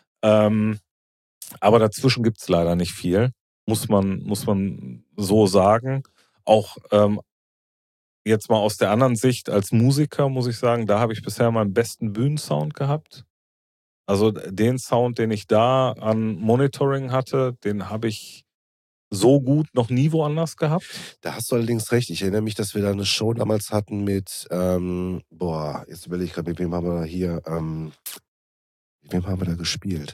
Aber dazwischen gibt's leider nicht viel, muss man so sagen. Auch jetzt mal aus der anderen Sicht als Musiker muss ich sagen, da habe ich bisher meinen besten Bühnensound gehabt. Also den Sound, den ich da an Monitoring hatte, den habe ich so gut noch nie woanders gehabt. Da hast du allerdings recht. Ich erinnere mich, dass wir da eine Show damals hatten mit, jetzt überlege ich gerade, mit wem haben wir hier, mit wem haben wir da gespielt?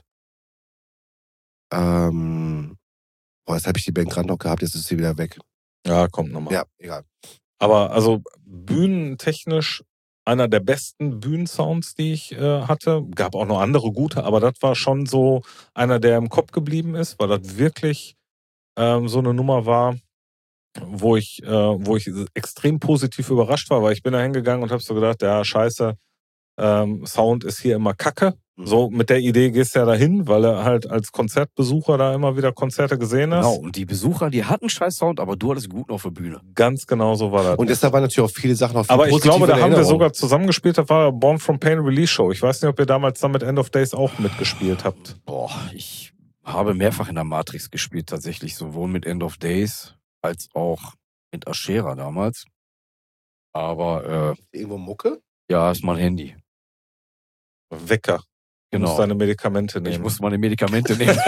Jetzt habe ich die Band gerade noch gehabt, jetzt ist sie wieder weg. Ja, kommt nochmal. Ja, egal. Aber also bühnentechnisch einer der besten Bühnensounds, die ich hatte. Gab auch noch andere gute, aber das war schon so einer, der im Kopf geblieben ist, weil das wirklich so eine Nummer war, wo ich extrem positiv überrascht war, weil ich bin da hingegangen und habe so gedacht, ja, scheiße, Sound ist hier immer Kacke. So, mit der Idee gehst du ja dahin, weil er halt als Konzertbesucher da immer wieder Konzerte gesehen hast. Genau, und die Besucher, die hatten scheiß Sound, aber du hattest gut auf der Bühne. Ganz genau so war das. Und deshalb waren natürlich auch viele Sachen auf Aber ich glaube, da haben wir sogar zusammengespielt, das war Born from Pain Release Show. Ich weiß nicht, ob ihr damals dann mit End of Days auch mitgespielt habt. Boah, ich habe mehrfach in der Matrix gespielt, tatsächlich, sowohl mit End of Days als auch mit Ashera damals. Aber, irgendwo Mucke? ja, ist mein Handy. Wecker. Du Genau. musst deine Medikamente nehmen. Ich muss meine Medikamente nehmen.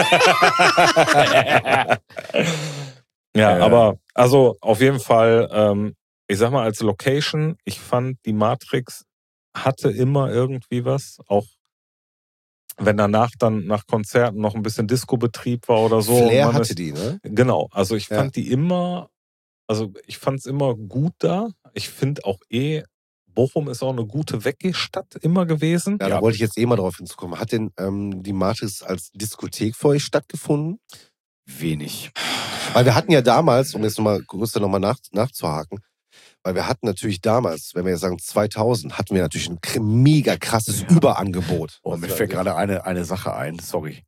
Ja, aber also auf jeden Fall, ich sag mal als Location, ich fand die Matrix hatte immer irgendwie was, auch wenn danach dann nach Konzerten noch ein bisschen Disco-Betrieb war oder so. Flair hatte die, ne? Genau, also ich fand die immer, also ich fand es immer gut da. Ich finde auch Bochum ist auch eine gute Weggehstadt immer gewesen. Ja, da wollte ich jetzt mal drauf hinzukommen. Hat denn die Matrix als Diskothek für euch stattgefunden? Wenig. Weil wir hatten ja damals, um jetzt nochmal nachzuhaken, weil wir hatten natürlich damals, wenn wir jetzt sagen 2000, hatten wir natürlich ein mega krasses Überangebot. Oh, mir fällt gerade eine Sache ein, sorry.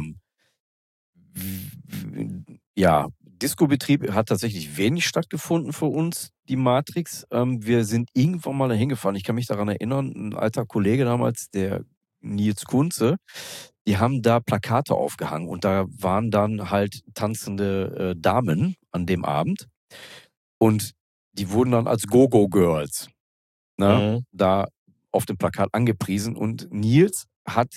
Ja, Discobetrieb hat tatsächlich wenig stattgefunden für uns, die Matrix. Wir sind irgendwann mal dahin gefahren. Ich kann mich daran erinnern, ein alter Kollege damals, der Nils Kunze, die haben da Plakate aufgehangen und da waren dann halt tanzende Damen an dem Abend und die wurden dann als Go-Go-Girls da auf dem Plakat angepriesen und Nils hat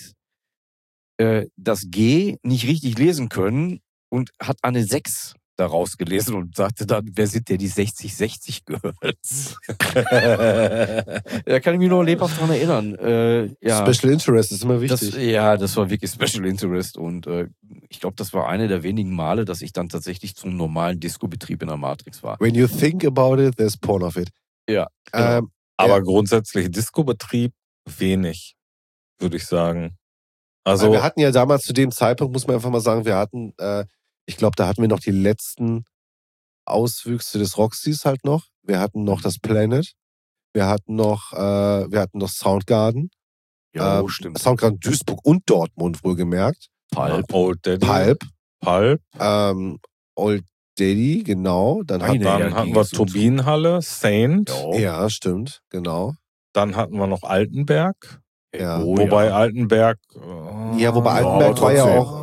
das G nicht richtig lesen können und hat eine 6 daraus gelesen und sagte dann, wer sind denn die 60-60 Girls? Da kann ich mich noch lebhaft dran erinnern. Ja. Special Interest ist immer wichtig. Das war wirklich Special Interest und ich glaube, das war eine der wenigen Male, dass ich dann tatsächlich zum normalen Disco-Betrieb in der Matrix war. When you think about it, there's porn of it. Ja. Genau. Aber grundsätzlich Disco-Betrieb wenig, würde ich sagen. Also wir hatten ja damals zu dem Zeitpunkt, muss man einfach mal sagen, wir hatten, ich glaube, da hatten wir noch die letzten Auswüchse des Roxys halt noch. Wir hatten noch das Planet. Wir hatten noch Soundgarden. Ja, stimmt. Soundgarden Duisburg und Dortmund wohlgemerkt. Pulp. Old Daddy. Pulp. Old Daddy, genau. Dann hatten wir Turbinenhalle, Saint. Ja, stimmt, genau. Dann hatten wir noch Altenberg. Ja. Wobei Altenberg. Wobei Altenberg war ja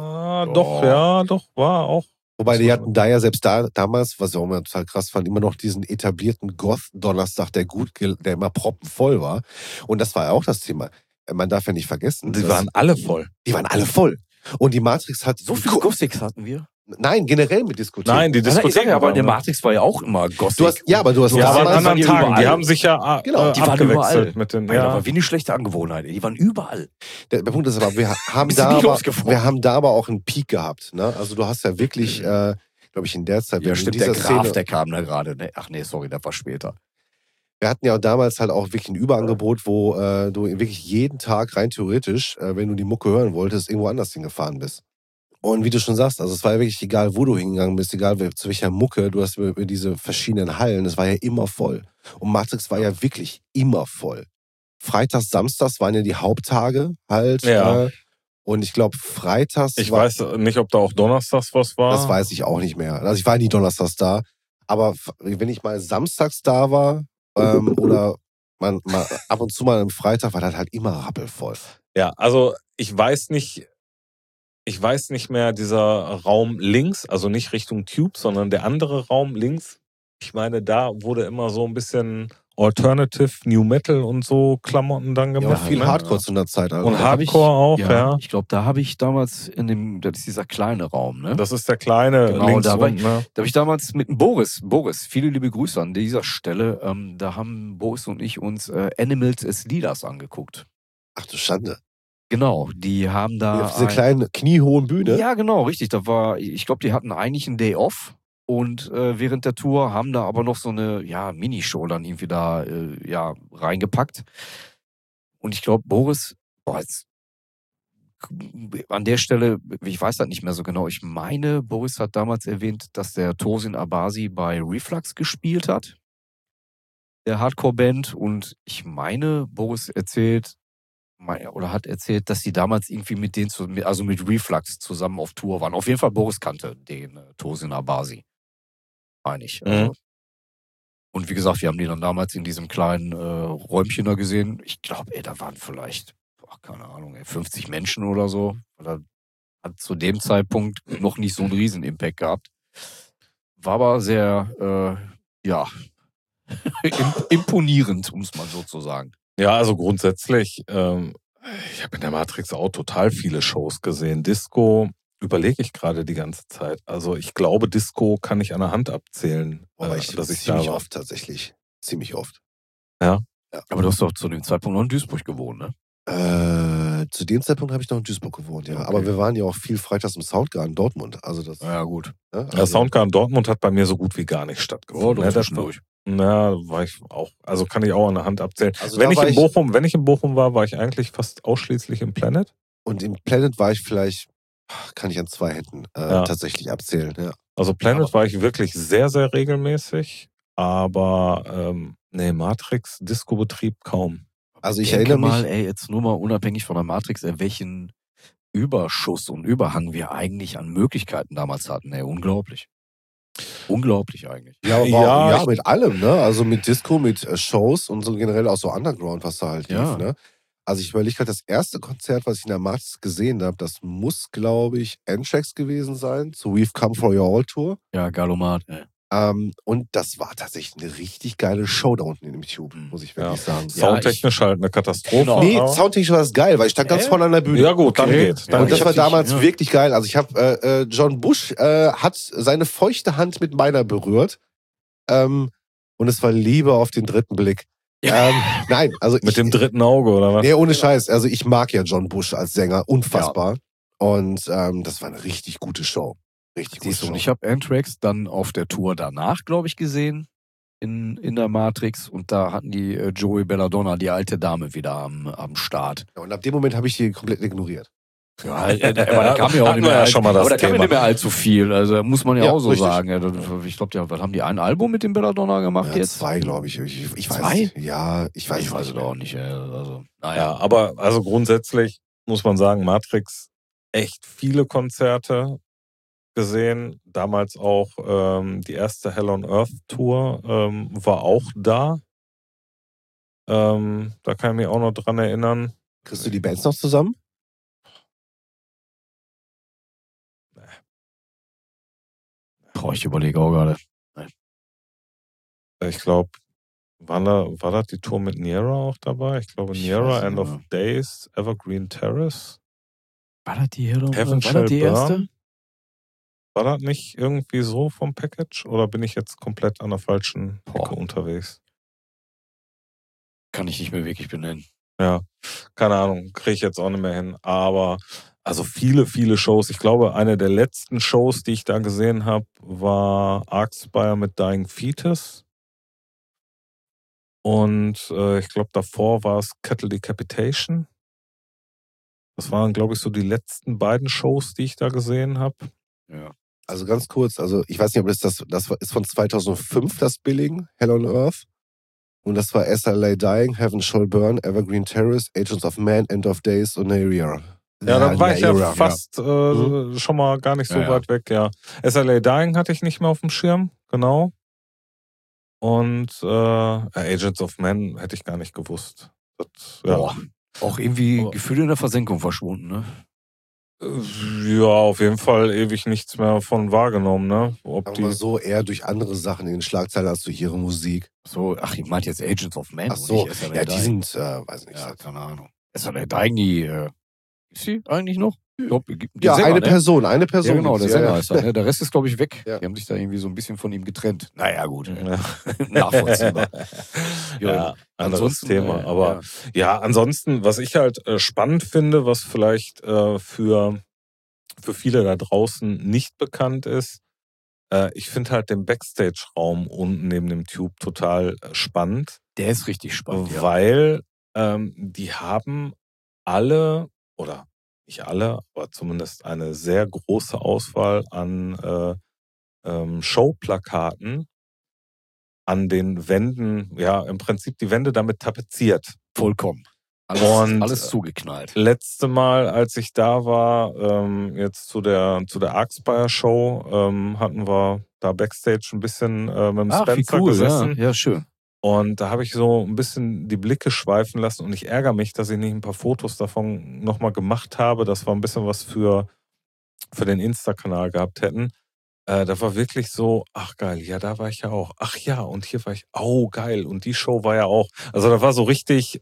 auch. Doch, war auch. Wobei die hatten da ja selbst damals, was ich auch immer total krass fand, immer noch diesen etablierten Goth-Donnerstag, der immer proppenvoll war. Und das war ja auch das Thema. Man darf ja nicht vergessen. Die waren alle voll. Die waren alle voll. Und die Matrix hat... So viele Gothics hatten wir? Nein, generell mit Diskotheken. Nein, die Diskotheken. Aber in der Matrix war ja auch immer Gothic. Aber du hast ja, aber an anderen Tagen. überall. Die haben sich ja die waren abgewechselt überall. mit den. Ja. Das war wie eine schlechte Angewohnheit. Die waren überall. Der Punkt ist aber, wir haben da aber auch einen Peak gehabt. Ne? Also du hast ja wirklich, glaube ich, in der Zeit... Ja, stimmt, der Graf, der kam da gerade. Ach nee, sorry, das war später. Wir hatten ja damals halt auch wirklich ein Überangebot, wo du wirklich jeden Tag rein theoretisch, wenn du die Mucke hören wolltest, irgendwo anders hingefahren bist. Und wie du schon sagst, also es war ja wirklich egal, wo du hingegangen bist, egal zu welcher Mucke, du hast über diese verschiedenen Hallen, es war ja immer voll. Und Matrix war ja wirklich immer voll. Freitags, Samstags waren ja die Haupttage halt. Ja. Und ich glaube, freitags... Ich weiß nicht, ob da auch donnerstags was war. Das weiß ich auch nicht mehr. Also ich war nie donnerstags da. Aber wenn ich mal samstags da war oder mal ab und zu mal am Freitag, war das halt immer rappelvoll. Ja, also ich weiß nicht mehr, dieser Raum links, also nicht Richtung Tube, sondern der andere Raum links. Ich meine, da wurde immer so ein bisschen Alternative, New Metal und so Klamotten dann Ja, gemacht. auch viel ne? Hardcore zu einer Zeit. Also. Und Da hab ich- Hardcore auch, ja. Ich glaube, da habe ich damals das ist dieser kleine Raum, ne? Das ist der kleine Genau, links da war unten, ne? Da habe ich damals mit dem Boris, viele liebe Grüße an dieser Stelle, da haben Boris und ich uns Animals as Leaders angeguckt. Ach du Schande. Genau, die haben da... Auf dieser kleinen, kniehohen Bühne. Ja, genau, richtig. Ich glaube, die hatten eigentlich einen Day off und während der Tour haben da aber noch so eine Minishow dann irgendwie da reingepackt. Und ich glaube, Boris, jetzt an der Stelle, ich weiß das nicht mehr so genau, ich meine, Boris hat damals erwähnt, dass der Tosin Abasi bei Reflux gespielt hat, der Hardcore-Band. Und ich meine, Boris hat erzählt, dass sie damals irgendwie mit denen, also mit Reflux zusammen auf Tour waren. Auf jeden Fall, Boris kannte den Tosin Abasi. Meine ich. Also. Und wie gesagt, wir haben die dann damals in diesem kleinen Räumchen da gesehen. Ich glaube, da waren vielleicht, keine Ahnung, 50 Menschen oder so. Oder hat zu dem Zeitpunkt noch nicht so einen Riesen-Impact gehabt. War aber sehr, imponierend, um es mal so zu sagen. Ja, also grundsätzlich, ich habe in der Matrix auch total viele Shows gesehen. Disco überlege ich gerade die ganze Zeit. Also ich glaube, Disco kann ich an der Hand abzählen, Aber dass ich ziemlich da war. oft tatsächlich. Ziemlich oft. Aber du hast doch zu dem Zeitpunkt noch in Duisburg gewohnt, ne? Zu dem Zeitpunkt habe ich noch in Duisburg gewohnt, ja. Okay. Aber wir waren ja auch viel freitags im Soundgarden Dortmund. Also das, Ja, gut. ne? Ja, Soundgarden Dortmund hat bei mir so gut wie gar nicht Oh, stattgefunden. doch Ne, das zwischendurch. war ich auch, also kann ich auch an der Hand abzählen. Also wenn da ich war in Bochum war, war ich eigentlich fast ausschließlich im Planet. Und im Planet war ich vielleicht, kann ich an 2 Händen tatsächlich abzählen. Ja. Also Planet war ich wirklich sehr, sehr regelmäßig, aber Matrix, Disco-Betrieb kaum. Also ich Denke erinnere mich, mal, jetzt nur mal unabhängig von der Matrix, welchen Überschuss und Überhang wir eigentlich an Möglichkeiten damals hatten. Unglaublich. Unglaublich eigentlich. ja, mit allem, ne? Also mit Disco, mit Shows und so generell auch so Underground, was da halt Ja. lief, ne? Also ich überlege gerade, das erste Konzert, was ich in der Matrix gesehen habe, das muss, glaube ich, N-Tracks gewesen sein, zu We've Come For Your All Tour. Ja, Galomat. Und das war tatsächlich eine richtig geile Show da unten in dem Tube, muss ich wirklich sagen. Soundtechnisch halt eine Katastrophe. Genau. Nee, aber- soundtechnisch war das geil, weil ich stand ganz vorne an der Bühne. Ja gut, dann Okay. geht. Ja, Dann Und das geht. war damals wirklich geil. Also ich habe John Bush hat seine feuchte Hand mit meiner berührt. Und es war Liebe auf den dritten Blick. Nein, also Mit dem dritten Auge, oder was? Nee, ohne Scheiß. Also ich mag ja John Bush als Sänger. Unfassbar. Und das war eine richtig gute Show. Richtig gute Siehst du, Show. und ich habe Anthrax dann auf der Tour danach, glaube ich, gesehen. In der Matrix. Und da hatten die Joey Belladonna, die alte Dame, wieder am Start. Ja, und ab dem Moment habe ich die komplett ignoriert. Ja, aber da kam ja auch Hatten nicht wir mehr, ja schon mal das aber da kam ja Thema. nicht mehr allzu viel. Also muss man ja Ja, auch so richtig. sagen. Ich glaube, was haben die ein Album mit dem Belladonna gemacht Ja, jetzt? 2, glaube ich. Ich weiß 2? Ja, ich weiß Ich weiß es es nicht. auch nicht. Also, naja. Ja, aber also grundsätzlich muss man sagen, Matrix echt viele Konzerte gesehen. Damals auch die erste Hell on Earth Tour war auch da. Da kann ich mich auch noch dran erinnern. Kriegst du die Bands noch zusammen? Boah, ich überlege auch gerade. Ich glaube, war das die Tour mit Niera auch dabei? Ich glaube, Ich Niera, weiß End nicht of mehr. Days, Evergreen Terrace. War das die Heaven Heaven War Shall das die erste? Burn? War das nicht irgendwie so vom Package? Oder bin ich jetzt komplett an der falschen Ecke unterwegs? Kann ich nicht mehr wirklich benennen. Ja, keine Ahnung, kriege ich jetzt auch nicht mehr hin. Aber also viele, viele Shows. Ich glaube, eine der letzten Shows, die ich da gesehen habe, war Arcspire mit Dying Fetus. Und ich glaube, davor war es Cattle Decapitation. Das waren, glaube ich, so die letzten beiden Shows, die ich da gesehen habe. Ja. Also ganz kurz, also ich weiß nicht, ob das ist von 2005 das Billing, Hell on Earth. Und das war SLA Dying, Heaven Shall Burn, Evergreen Terrace, Agents of Man, End of Days und Naira. Ja, da war ich ja Naira, fast schon mal gar nicht so Ja, ja. weit weg, ja. SLA Dying hatte ich nicht mehr auf dem Schirm, genau. Und Agents of Man hätte ich gar nicht gewusst. Das, ja. Boah. Auch irgendwie Aber- Gefühle in der Versenkung verschwunden, ne? Ja, auf jeden Fall ewig nichts mehr von wahrgenommen, ne? Ob Aber die. so eher durch andere Sachen in den Schlagzeilen als durch ihre Musik. So, ach, ich meinte jetzt Agents of Man. Ach so, und nicht ja, die SNL. sind, weiß nicht. Ja, keine Ahnung. SNL eigentlich, ist sie eigentlich noch? Ich glaub, der Ja, Sänger, eine ne? Person, eine Ja, Person. genau, der gibt's, Sänger ja. ist da. Ne? Der Rest ist, glaube ich, weg. Ja. Die haben sich da irgendwie so ein bisschen von ihm getrennt. Naja, gut. Ja. Nachvollziehbar. Ja, anderes Ansonsten, Thema. Aber ja, ansonsten, was ich halt spannend finde, was vielleicht für viele da draußen nicht bekannt ist, ich finde halt den Backstage-Raum unten neben dem Tube total spannend, Der ist richtig spannend, ja. weil die haben alle, oder nicht alle, aber zumindest eine sehr große Auswahl an Showplakaten an den Wänden, ja, im Prinzip die Wände damit tapeziert. Vollkommen. Und Alles zugeknallt. letzte Mal, als ich da war, jetzt zu der Arxpire Show, hatten wir da Backstage ein bisschen mit dem Ach, wie Spencer cool, gesessen. ja, schön. Und da habe ich so ein bisschen die Blicke schweifen lassen und ich ärgere mich, dass ich nicht ein paar Fotos davon nochmal gemacht habe, dass wir ein bisschen was für den Insta-Kanal gehabt hätten. Da war wirklich so, ach geil, ja, da war ich ja auch. Ach ja, und hier war ich, oh geil, und die Show war ja auch. Also da war so richtig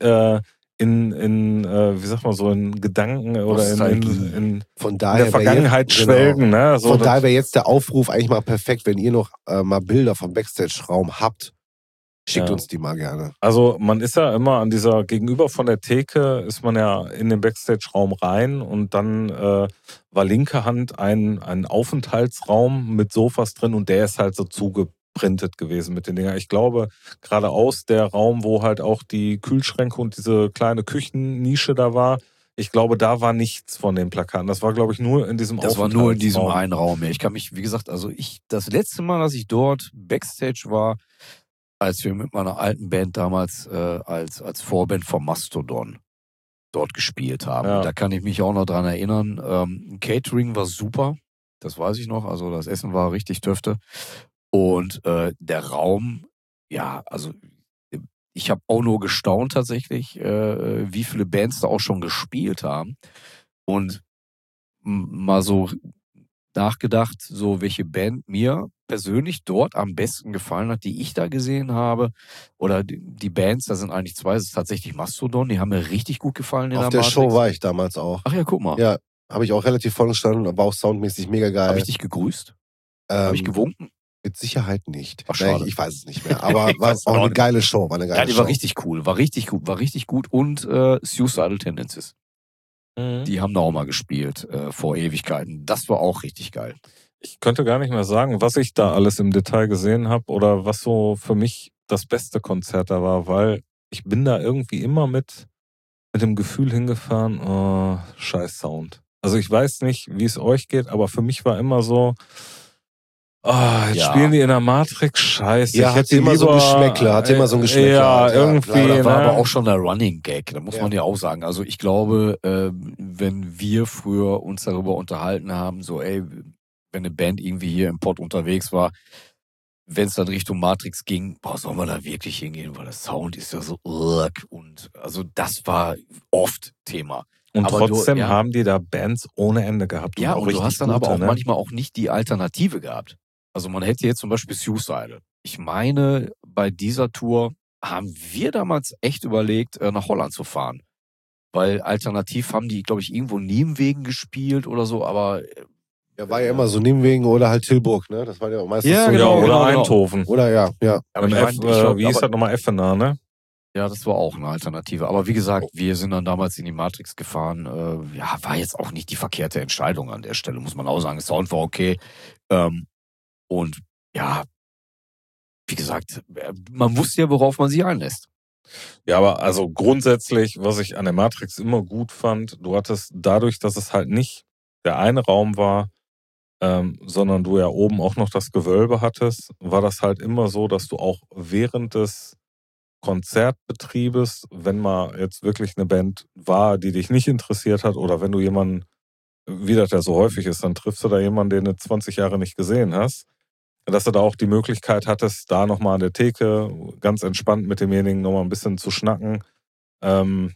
wie sagt man so, in Gedanken oder in Von der daher Vergangenheit jetzt, schwelgen. Ne? So, Von daher wäre jetzt der Aufruf eigentlich mal perfekt, wenn ihr noch mal Bilder vom Backstage-Raum habt, schickt uns die mal gerne. Also man ist ja immer an dieser, gegenüber von der Theke ist man ja in den Backstage-Raum rein und dann war linke Hand ein Aufenthaltsraum mit Sofas drin und der ist halt so zugeprintet gewesen mit den Dingern. Ich glaube, geradeaus der Raum, wo halt auch die Kühlschränke und diese kleine Küchennische da war, ich glaube, da war nichts von den Plakaten. Das war, glaube ich, nur in diesem Das war nur in diesem Aufenthaltsraum. einen Raum. Ja. Ich kann mich, wie gesagt, das letzte Mal, dass ich dort Backstage war, als wir mit meiner alten Band damals als Vorband vom Mastodon dort gespielt haben. Ja. Da kann ich mich auch noch dran erinnern. Catering war super, das weiß ich noch. Also das Essen war richtig Töfte. Und der Raum, ja, also ich habe auch nur gestaunt tatsächlich, wie viele Bands da auch schon gespielt haben. Und mal so nachgedacht, so welche Band mir persönlich dort am besten gefallen hat, die ich da gesehen habe. Oder die Bands, da sind eigentlich zwei, das ist tatsächlich Mastodon, die haben mir richtig gut gefallen in Auf der der Matrix. Show war ich damals auch. Ach ja, guck mal. Ja, habe ich auch relativ voll gestanden, aber auch soundmäßig mega geil. Habe ich dich gegrüßt? Habe ich gewunken? Mit Sicherheit nicht. Ach, schade. Nee, ich weiß es nicht mehr. Aber war weiß auch auch eine nicht. geile Show. War eine geile Ja, die Show. war richtig cool, war richtig gut. Und Suicidal Tendencies. Die haben da auch mal gespielt, vor Ewigkeiten. Das war auch richtig geil. Ich könnte gar nicht mehr sagen, was ich da alles im Detail gesehen habe oder was so für mich das beste Konzert da war, weil ich bin da irgendwie immer mit dem Gefühl hingefahren, oh, scheiß Sound. Also ich weiß nicht, wie es euch geht, aber für mich war immer so, jetzt Ja. spielen die in der Matrix, scheiße. Ja, ich hat hätte immer so ein Geschmäckle, Ja, irgendwie. klar. Das war ne? aber auch schon der Running Gag, da muss man ja auch sagen. Also ich glaube, wenn wir früher uns darüber unterhalten haben, so ey, wenn eine Band irgendwie hier im Pott unterwegs war, wenn es dann Richtung Matrix ging, sollen wir da wirklich hingehen, weil der Sound ist ja so und also das war oft Thema. Und aber trotzdem ja. haben die da Bands ohne Ende gehabt. Ja, auch und du richtig hast dann gute, aber auch ne? manchmal auch nicht die Alternative gehabt. Also man hätte jetzt zum Beispiel Suicidal. Ich meine, bei dieser Tour haben wir damals echt überlegt, nach Holland zu fahren. Weil alternativ haben die, glaube ich, irgendwo Niemwegen gespielt oder so, aber Ja, war ja immer so Nimwegen oder halt Tilburg, ne? Das war ja meistens Ja, so. genau, oder genau. Eindhoven. Oder ja. aber Im ich F, mein, ich glaub, wie hieß aber- das nochmal? Effener, ne? Ja, das war auch eine Alternative. Aber wie gesagt, wir sind dann damals in die Matrix gefahren. Ja, war jetzt auch nicht die verkehrte Entscheidung an der Stelle, muss man auch sagen. Sound war okay. Und ja, wie gesagt, man wusste ja, worauf man sich einlässt. Ja, aber also grundsätzlich, was ich an der Matrix immer gut fand, du hattest dadurch, dass es halt nicht der eine Raum war, sondern du ja oben auch noch das Gewölbe hattest, war das halt immer so, dass du auch während des Konzertbetriebes, wenn mal jetzt wirklich eine Band war, die dich nicht interessiert hat, oder wenn du jemanden, wie das ja so häufig ist, dann triffst du da jemanden, den du 20 Jahre nicht gesehen hast, dass du da auch die Möglichkeit hattest, da nochmal an der Theke ganz entspannt mit demjenigen nochmal ein bisschen zu schnacken.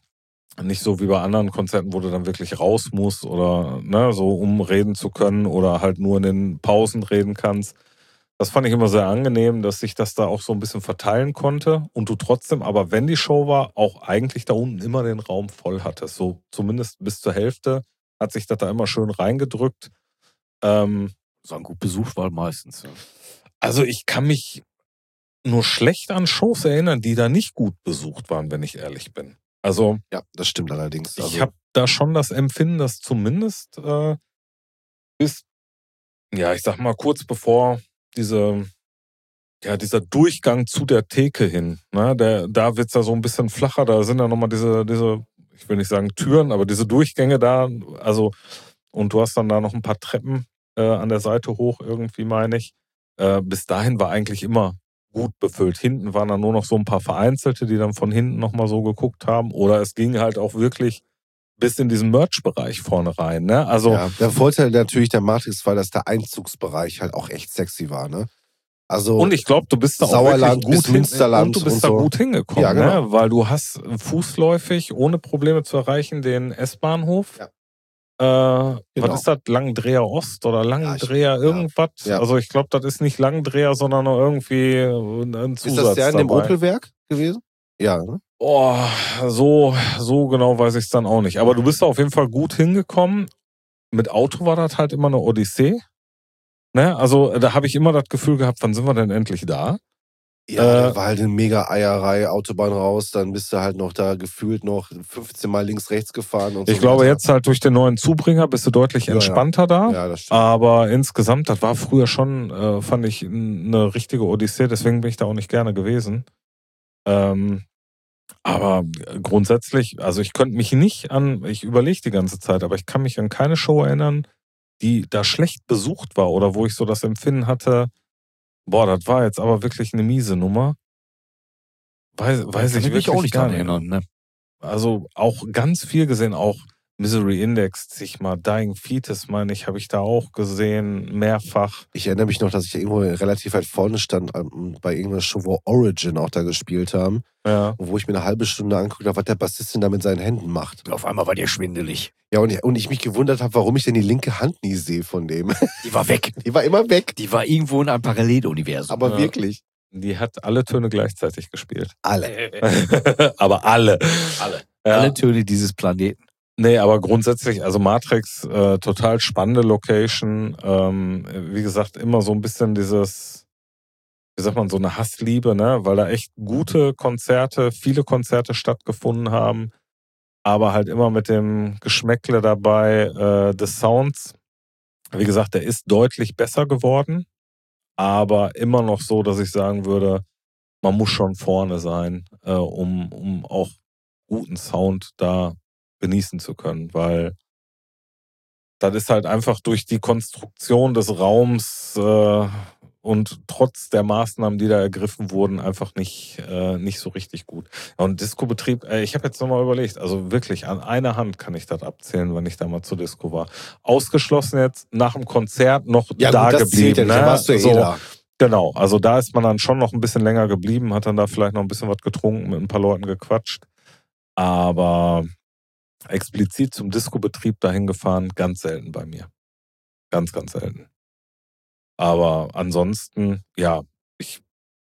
Nicht so wie bei anderen Konzerten, wo du dann wirklich raus musst oder ne, so um reden zu können oder halt nur in den Pausen reden kannst. Das fand ich immer sehr angenehm, dass sich das da auch so ein bisschen verteilen konnte und du trotzdem, aber wenn die Show war, auch eigentlich da unten immer den Raum voll hattest. So zumindest bis zur Hälfte hat sich das da immer schön reingedrückt. So gut besucht war meistens. Ja. Also ich kann mich nur schlecht an Shows erinnern, die da nicht gut besucht waren, wenn ich ehrlich bin. Also Ja, das stimmt allerdings. ich habe da schon das Empfinden, dass zumindest bis, ja, ich sag mal, kurz bevor dieser Durchgang zu der Theke hin, ne, da wird's ja so ein bisschen flacher, da sind ja nochmal diese, ich will nicht sagen Türen, aber diese Durchgänge da, also, und du hast dann da noch ein paar Treppen an der Seite hoch irgendwie, meine ich. Bis dahin war eigentlich immer gut befüllt. Hinten waren dann nur noch so ein paar Vereinzelte, die dann von hinten nochmal so geguckt haben. Oder es ging halt auch wirklich bis in diesen Merch-Bereich vorne rein. Ne? Also, ja, der Vorteil natürlich der Matrix war, dass der Einzugsbereich halt auch echt sexy war, ne? Also und ich glaube, du bist da auch Sauerland wirklich bis Münsterland und du bist und da so. gut hingekommen, Ja, genau. ne? Weil du hast fußläufig, ohne Probleme zu erreichen, den S-Bahnhof. Ja. Was Genau. ist das? Langendreher Ost oder Langendreher irgendwas? Ja. Also ich glaube, das ist nicht Langendreher, sondern noch irgendwie ein Zusatz Ist das der in dem dabei. Opelwerk gewesen? Ja, ne? Oh, so genau weiß ich es dann auch nicht. Aber du bist da auf jeden Fall gut hingekommen. Mit Auto war das halt immer eine Odyssee. Ne? Also da habe ich immer das Gefühl gehabt, wann sind wir denn endlich da? Ja, da war halt eine mega Eierei, Autobahn raus, dann bist du halt noch da gefühlt noch 15 Mal links, rechts gefahren und so. Ich glaube, weiter. jetzt halt durch den neuen Zubringer bist du deutlich Ja, entspannter da. Ja, das stimmt. Aber insgesamt, das war früher schon, fand ich, eine richtige Odyssee. Deswegen bin ich da auch nicht gerne gewesen. Aber grundsätzlich, also ich könnte mich nicht ich überlege die ganze Zeit, aber ich kann mich an keine Show erinnern, die da schlecht besucht war oder wo ich so das Empfinden hatte, boah, das war jetzt aber wirklich eine miese Nummer. Weiß ich wirklich auch nicht gar dran nicht. erinnern. Ne? Also auch ganz viel gesehen, auch Misery Index, sich mal Dying Fetus, meine ich, habe ich da auch gesehen, mehrfach. Ich erinnere mich noch, dass ich irgendwo relativ weit vorne stand bei irgendeiner Show, wo Origin auch da gespielt haben. Ja. Wo ich mir eine halbe Stunde angeguckt habe, was der Bassist denn da mit seinen Händen macht. Auf einmal war dir schwindelig. Ja, und ich mich gewundert habe, warum ich denn die linke Hand nie sehe von dem. Die war weg. Die war immer weg. Die war irgendwo in einem Paralleluniversum. Aber Ja. wirklich. Die hat alle Töne gleichzeitig gespielt. Alle. Aber alle. Alle. Ja. Alle Töne dieses Planeten. Nee, aber grundsätzlich, also Matrix, total spannende Location. Wie gesagt, immer so ein bisschen dieses, wie sagt man, so eine Hassliebe, ne? Weil da echt gute Konzerte, viele Konzerte stattgefunden haben, aber halt immer mit dem Geschmäckle dabei des Sounds. Wie gesagt, der ist deutlich besser geworden, aber immer noch so, dass ich sagen würde, man muss schon vorne sein, um auch guten Sound da genießen zu können, weil das ist halt einfach durch die Konstruktion des Raums und trotz der Maßnahmen, die da ergriffen wurden, einfach nicht so richtig gut. Und Disco-Betrieb, ich habe jetzt nochmal überlegt, also wirklich an einer Hand kann ich das abzählen, wenn ich da mal zur Disco war. Ausgeschlossen jetzt nach dem Konzert noch Ja, da gut, das zählt ja geblieben. nicht, da warst du ja So, da. genau, also da ist man dann schon noch ein bisschen länger geblieben, hat dann da vielleicht noch ein bisschen was getrunken, mit ein paar Leuten gequatscht. Aber explizit zum Disco-Betrieb dahin gefahren, ganz selten bei mir. Ganz, ganz selten. Aber ansonsten, ja, ich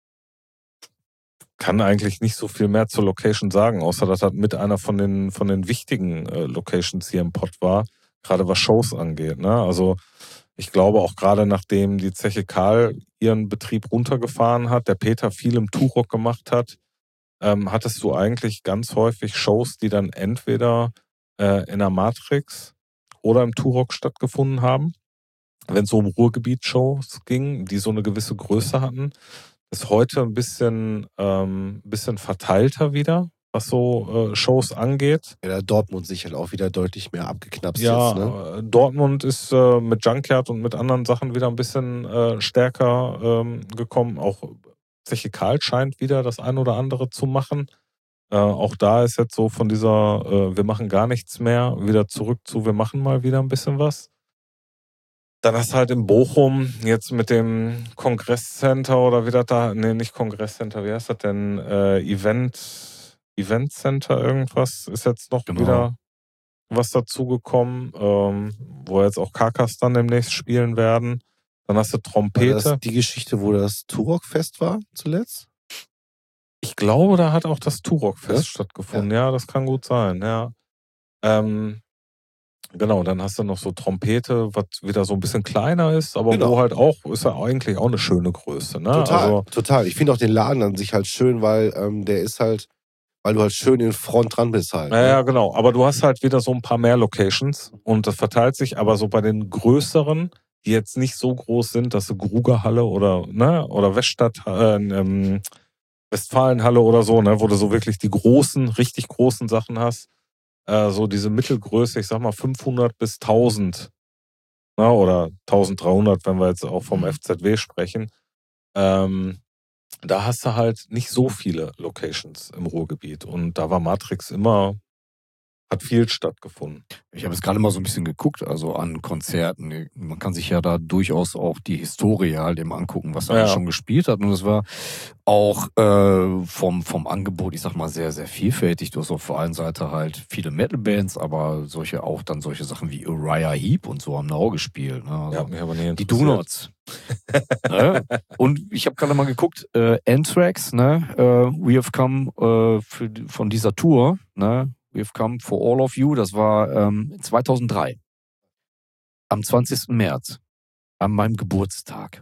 kann eigentlich nicht so viel mehr zur Location sagen, außer dass das mit einer von den wichtigen Locations hier im Pott war, gerade was Shows angeht. Ne? Also ich glaube auch gerade nachdem die Zeche Karl ihren Betrieb runtergefahren hat, der Peter viel im Turok gemacht hat, hattest du eigentlich ganz häufig Shows, die dann entweder in der Matrix oder im Turok stattgefunden haben. Wenn es so um Ruhrgebiet-Shows ging, die so eine gewisse Größe hatten, ist heute ein bisschen verteilter wieder, was so Shows angeht. Ja, da Dortmund sich halt auch wieder deutlich mehr abgeknapst Ja, jetzt, ne? Dortmund ist mit Junkyard und mit anderen Sachen wieder ein bisschen stärker gekommen. Auch Zeche Karl scheint wieder das ein oder andere zu machen. Auch da ist jetzt so von dieser wir machen gar nichts mehr wieder zurück zu wir machen mal wieder ein bisschen was. Dann hast du halt in Bochum jetzt mit dem Kongresscenter oder wie das da, nee, nicht Kongresscenter, wie heißt das denn? Event Center irgendwas ist jetzt noch wieder was dazugekommen, wo jetzt auch Karkas dann demnächst spielen werden. Dann hast du Trompete. War das die Geschichte, wo das Turok-Fest war zuletzt? Ich glaube, da hat auch das Turok-Fest stattgefunden. Ja, das kann gut sein, ja. Genau, dann hast du noch so Trompete, was wieder so ein bisschen kleiner ist, aber wo halt auch, ist ja eigentlich auch eine schöne Größe. Ne? Total. Ich finde auch den Laden an sich halt schön, weil der ist halt, weil du halt schön in Front dran bist halt. Ja, genau. Aber du hast halt wieder so ein paar mehr Locations und das verteilt sich aber so bei den größeren, die jetzt nicht so groß sind, dass du Grugerhalle oder Westfalenhalle oder so, ne, wo du so wirklich die großen, richtig großen Sachen hast. So diese Mittelgröße, ich sag mal 500 bis 1000, ne, oder 1300, wenn wir jetzt auch vom FZW sprechen. Da hast du halt nicht so viele Locations im Ruhrgebiet und da war Matrix immer, hat viel stattgefunden. Ich habe jetzt gerade mal so ein bisschen geguckt, also an Konzerten. Man kann sich ja da durchaus auch die Historie halt eben angucken, was er schon gespielt hat. Und es war auch vom Angebot, ich sag mal, sehr, sehr vielfältig. Du hast auf der einen Seite halt viele Metal-Bands, aber solche Sachen wie Uriah Heep und so haben da auch gespielt. Ne? Also hat mich aber nie die Do-Nots. Ne? Und ich habe gerade mal geguckt, Anthrax, ne? We Have Come von dieser Tour, ne? We Have Come for All of You, das war 2003. Am 20. März. An meinem Geburtstag.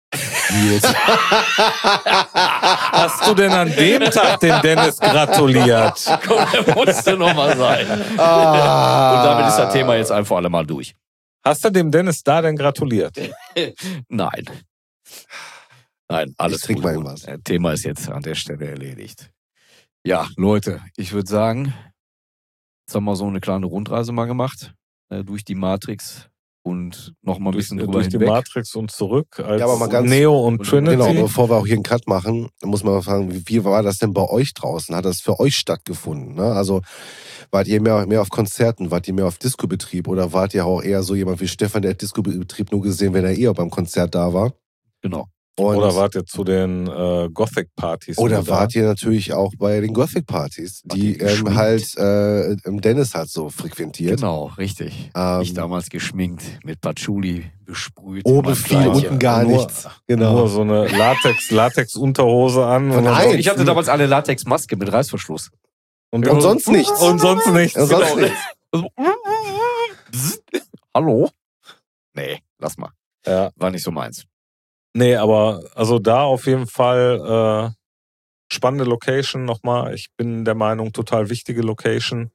Hast du denn an dem Tag dem Dennis gratuliert? Komm, der musste nochmal sein. Und damit ist das Thema jetzt einfach alle mal durch. Hast du dem Dennis da denn gratuliert? Nein. Nein, alles gut. Das Thema ist jetzt an der Stelle erledigt. Ja, Leute, ich würde sagen, jetzt haben wir so eine kleine Rundreise mal gemacht, durch die Matrix und noch mal ein bisschen drüber durch hinweg. Die Matrix und zurück als aber mal ganz, Neo und Trinity. Genau, bevor wir auch hier einen Cut machen, muss man mal fragen, wie war das denn bei euch draußen? Hat das für euch stattgefunden? Ne? Also wart ihr mehr auf Konzerten, wart ihr mehr auf Discobetrieb oder wart ihr auch eher so jemand wie Stefan, der hat Discobetrieb nur gesehen, wenn er beim Konzert da war? Genau. Oder wart ihr zu den Gothic-Partys? Oder wart ihr natürlich auch bei den Gothic-Partys, die halt Dennis halt so frequentiert. Genau, richtig. Ich damals geschminkt, mit Patchouli besprüht. Oben viel, unten gar nichts. Genau. Nur so eine Latex-Unterhose an. Ich hatte damals eine Latex-Maske mit Reißverschluss. Und sonst nichts. Und sonst nichts. Und sonst nichts. Hallo? Nee, lass mal. Ja. War nicht so meins. Nee, aber also da auf jeden Fall spannende Location nochmal. Ich bin der Meinung, total wichtige Location.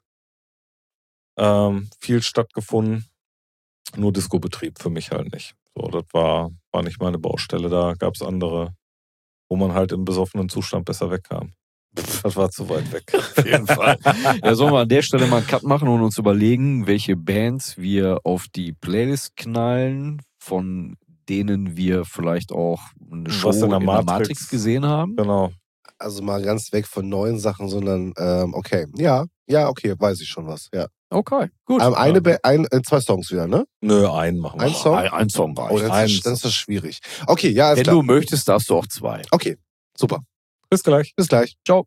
Viel stattgefunden. Nur Discobetrieb für mich halt nicht. So, das war nicht meine Baustelle. Da gab es andere, wo man halt im besoffenen Zustand besser wegkam. Das war zu weit weg. Auf jeden Fall. Ja, sollen wir an der Stelle mal einen Cut machen und uns überlegen, welche Bands wir auf die Playlist knallen, von denen wir vielleicht auch eine Show in der Matrix gesehen haben. Genau. Also mal ganz weg von neuen Sachen, sondern okay. Ja, okay, weiß ich schon was. Ja. Okay, gut. Zwei Songs wieder, ne? Nö, einen machen wir. Ein Song? Ein Song war ich. Dann ist das schwierig. Okay, ja, alles klar. Wenn du möchtest, darfst du auch zwei. Okay, super. Bis gleich. Bis gleich. Ciao.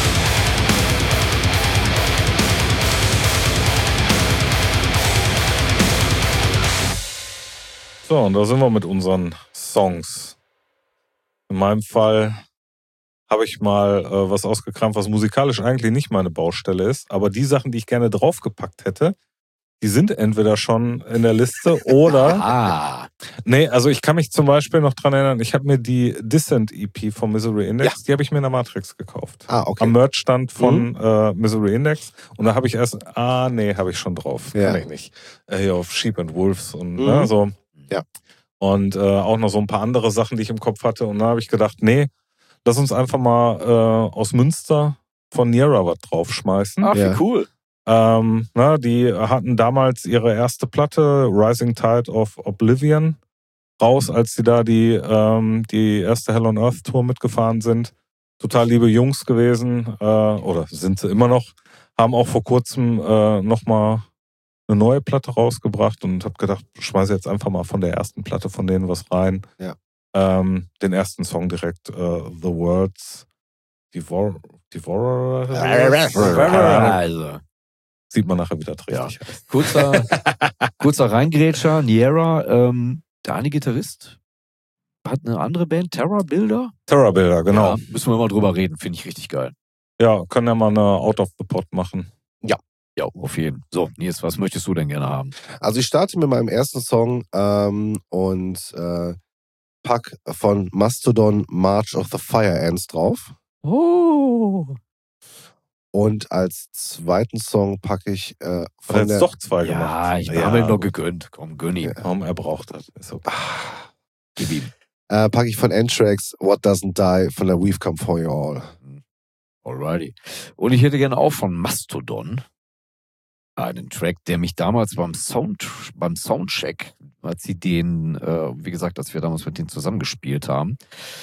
So, und da sind wir mit unseren Songs. In meinem Fall habe ich mal was ausgekramt, was musikalisch eigentlich nicht meine Baustelle ist. Aber die Sachen, die ich gerne draufgepackt hätte, die sind entweder schon in der Liste oder... Nee, also ich kann mich zum Beispiel noch dran erinnern, ich habe mir die Descent EP von Misery Index, die habe ich mir in der Matrix gekauft. Okay. Am Merchstand von Misery Index. Und da habe ich erst... habe ich schon drauf. Kann ich nicht. Hier auf Sheep and Wolves und so... Ja. Und auch noch so ein paar andere Sachen, die ich im Kopf hatte. Und dann habe ich gedacht, nee, lass uns einfach mal aus Münster von Niera was draufschmeißen. Ach, wie cool. Die hatten damals ihre erste Platte, Rising Tide of Oblivion, raus, als sie da die erste Hell on Earth Tour mitgefahren sind. Total liebe Jungs gewesen, oder sind sie immer noch. Haben auch vor kurzem nochmal eine neue Platte rausgebracht und habe gedacht, schmeiße jetzt einfach mal von der ersten Platte von denen was rein. Ja. Den ersten Song direkt, The Words Devourer. Also, Sieht man nachher wieder richtig. kurzer Reingrätscher, Niera, der eine Gitarrist hat eine andere Band, Terror Builder. Terror Builder, genau. Ja, müssen wir mal drüber reden, finde ich richtig geil. Ja, können ja mal eine Out of the Pot machen. Ja, auf jeden. So, Nils, was möchtest du denn gerne haben? Also ich starte mit meinem ersten Song und pack von Mastodon March of the Fire Ants drauf. Oh. Und als zweiten Song packe ich Hat er von jetzt der... doch zwei Ja, gemacht. ich habe ihm doch gegönnt. Komm, gönn ihm. Warum er braucht das. Ist okay. Gib ihm. packe ich von Anthrax What Doesn't Die von der We've Come For You All. Alrighty. Und ich hätte gerne auch von Mastodon einen Track, der mich damals beim Soundcheck, als sie den, wie gesagt, als wir damals mit denen zusammengespielt haben,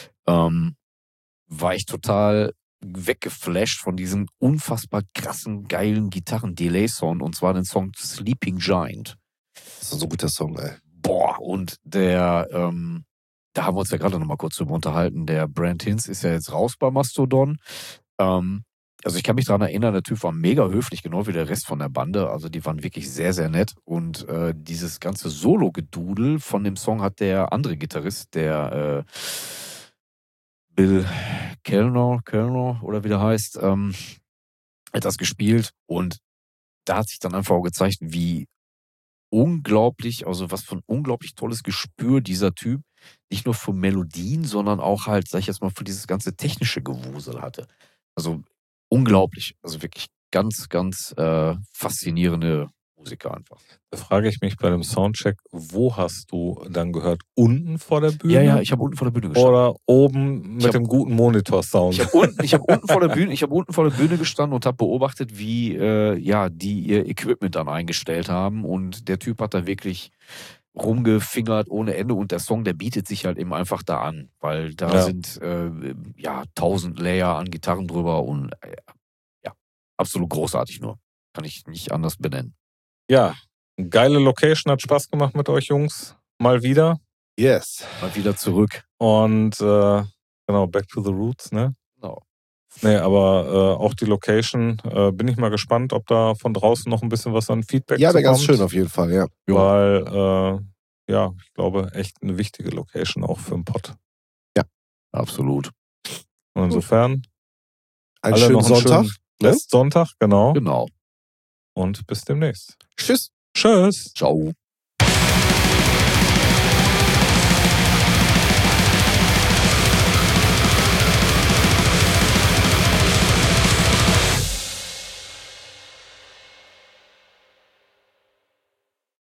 war ich total weggeflasht von diesem unfassbar krassen, geilen Gitarren-Delay-Sound, und zwar den Song Sleeping Giant. Das ist so ein guter Song, ey. Boah, und der, da haben wir uns ja gerade noch mal kurz drüber unterhalten, der Brent Hinz ist ja jetzt raus bei Mastodon. Also ich kann mich daran erinnern, der Typ war mega höflich, genau wie der Rest von der Bande. Also die waren wirklich sehr, sehr nett. Und dieses ganze Solo-Gedudel von dem Song hat der andere Gitarrist, der Bill Kellner oder wie der heißt, hat das gespielt. Und da hat sich dann einfach auch gezeigt, wie unglaublich, also was für ein unglaublich tolles Gespür dieser Typ nicht nur für Melodien, sondern auch halt, sag ich jetzt mal, für dieses ganze technische Gewusel hatte. Also unglaublich. Also wirklich ganz, ganz faszinierende Musiker einfach. Da frage ich mich bei dem Soundcheck, wo hast du dann gehört? Unten vor der Bühne? Ja, ich habe unten vor der Bühne gestanden. Oder oben mit dem guten Monitor-Sound? Ich habe unten vor der Bühne gestanden und habe beobachtet, wie die ihr Equipment dann eingestellt haben. Und der Typ hat da wirklich rumgefingert ohne Ende. Und der Song, der bietet sich halt eben einfach da an. Weil da sind 1000 Layer an Gitarren drüber. Und absolut großartig nur. Kann ich nicht anders benennen. Ja, geile Location, hat Spaß gemacht mit euch Jungs. Mal wieder. Yes. Mal wieder zurück. Und genau, back to the roots, ne? Genau. Nee, aber auch die Location, bin ich mal gespannt, ob da von draußen noch ein bisschen was an Feedback Ja, wäre ganz kommt. schön auf jeden Fall, ja. Weil, ich glaube, echt eine wichtige Location auch für den Pod. Ja. Absolut. Und insofern, Einen alle schönen noch einen Sonntag. schönen Sonntag, genau. Genau. Und bis demnächst. Tschüss. Tschüss. Ciao.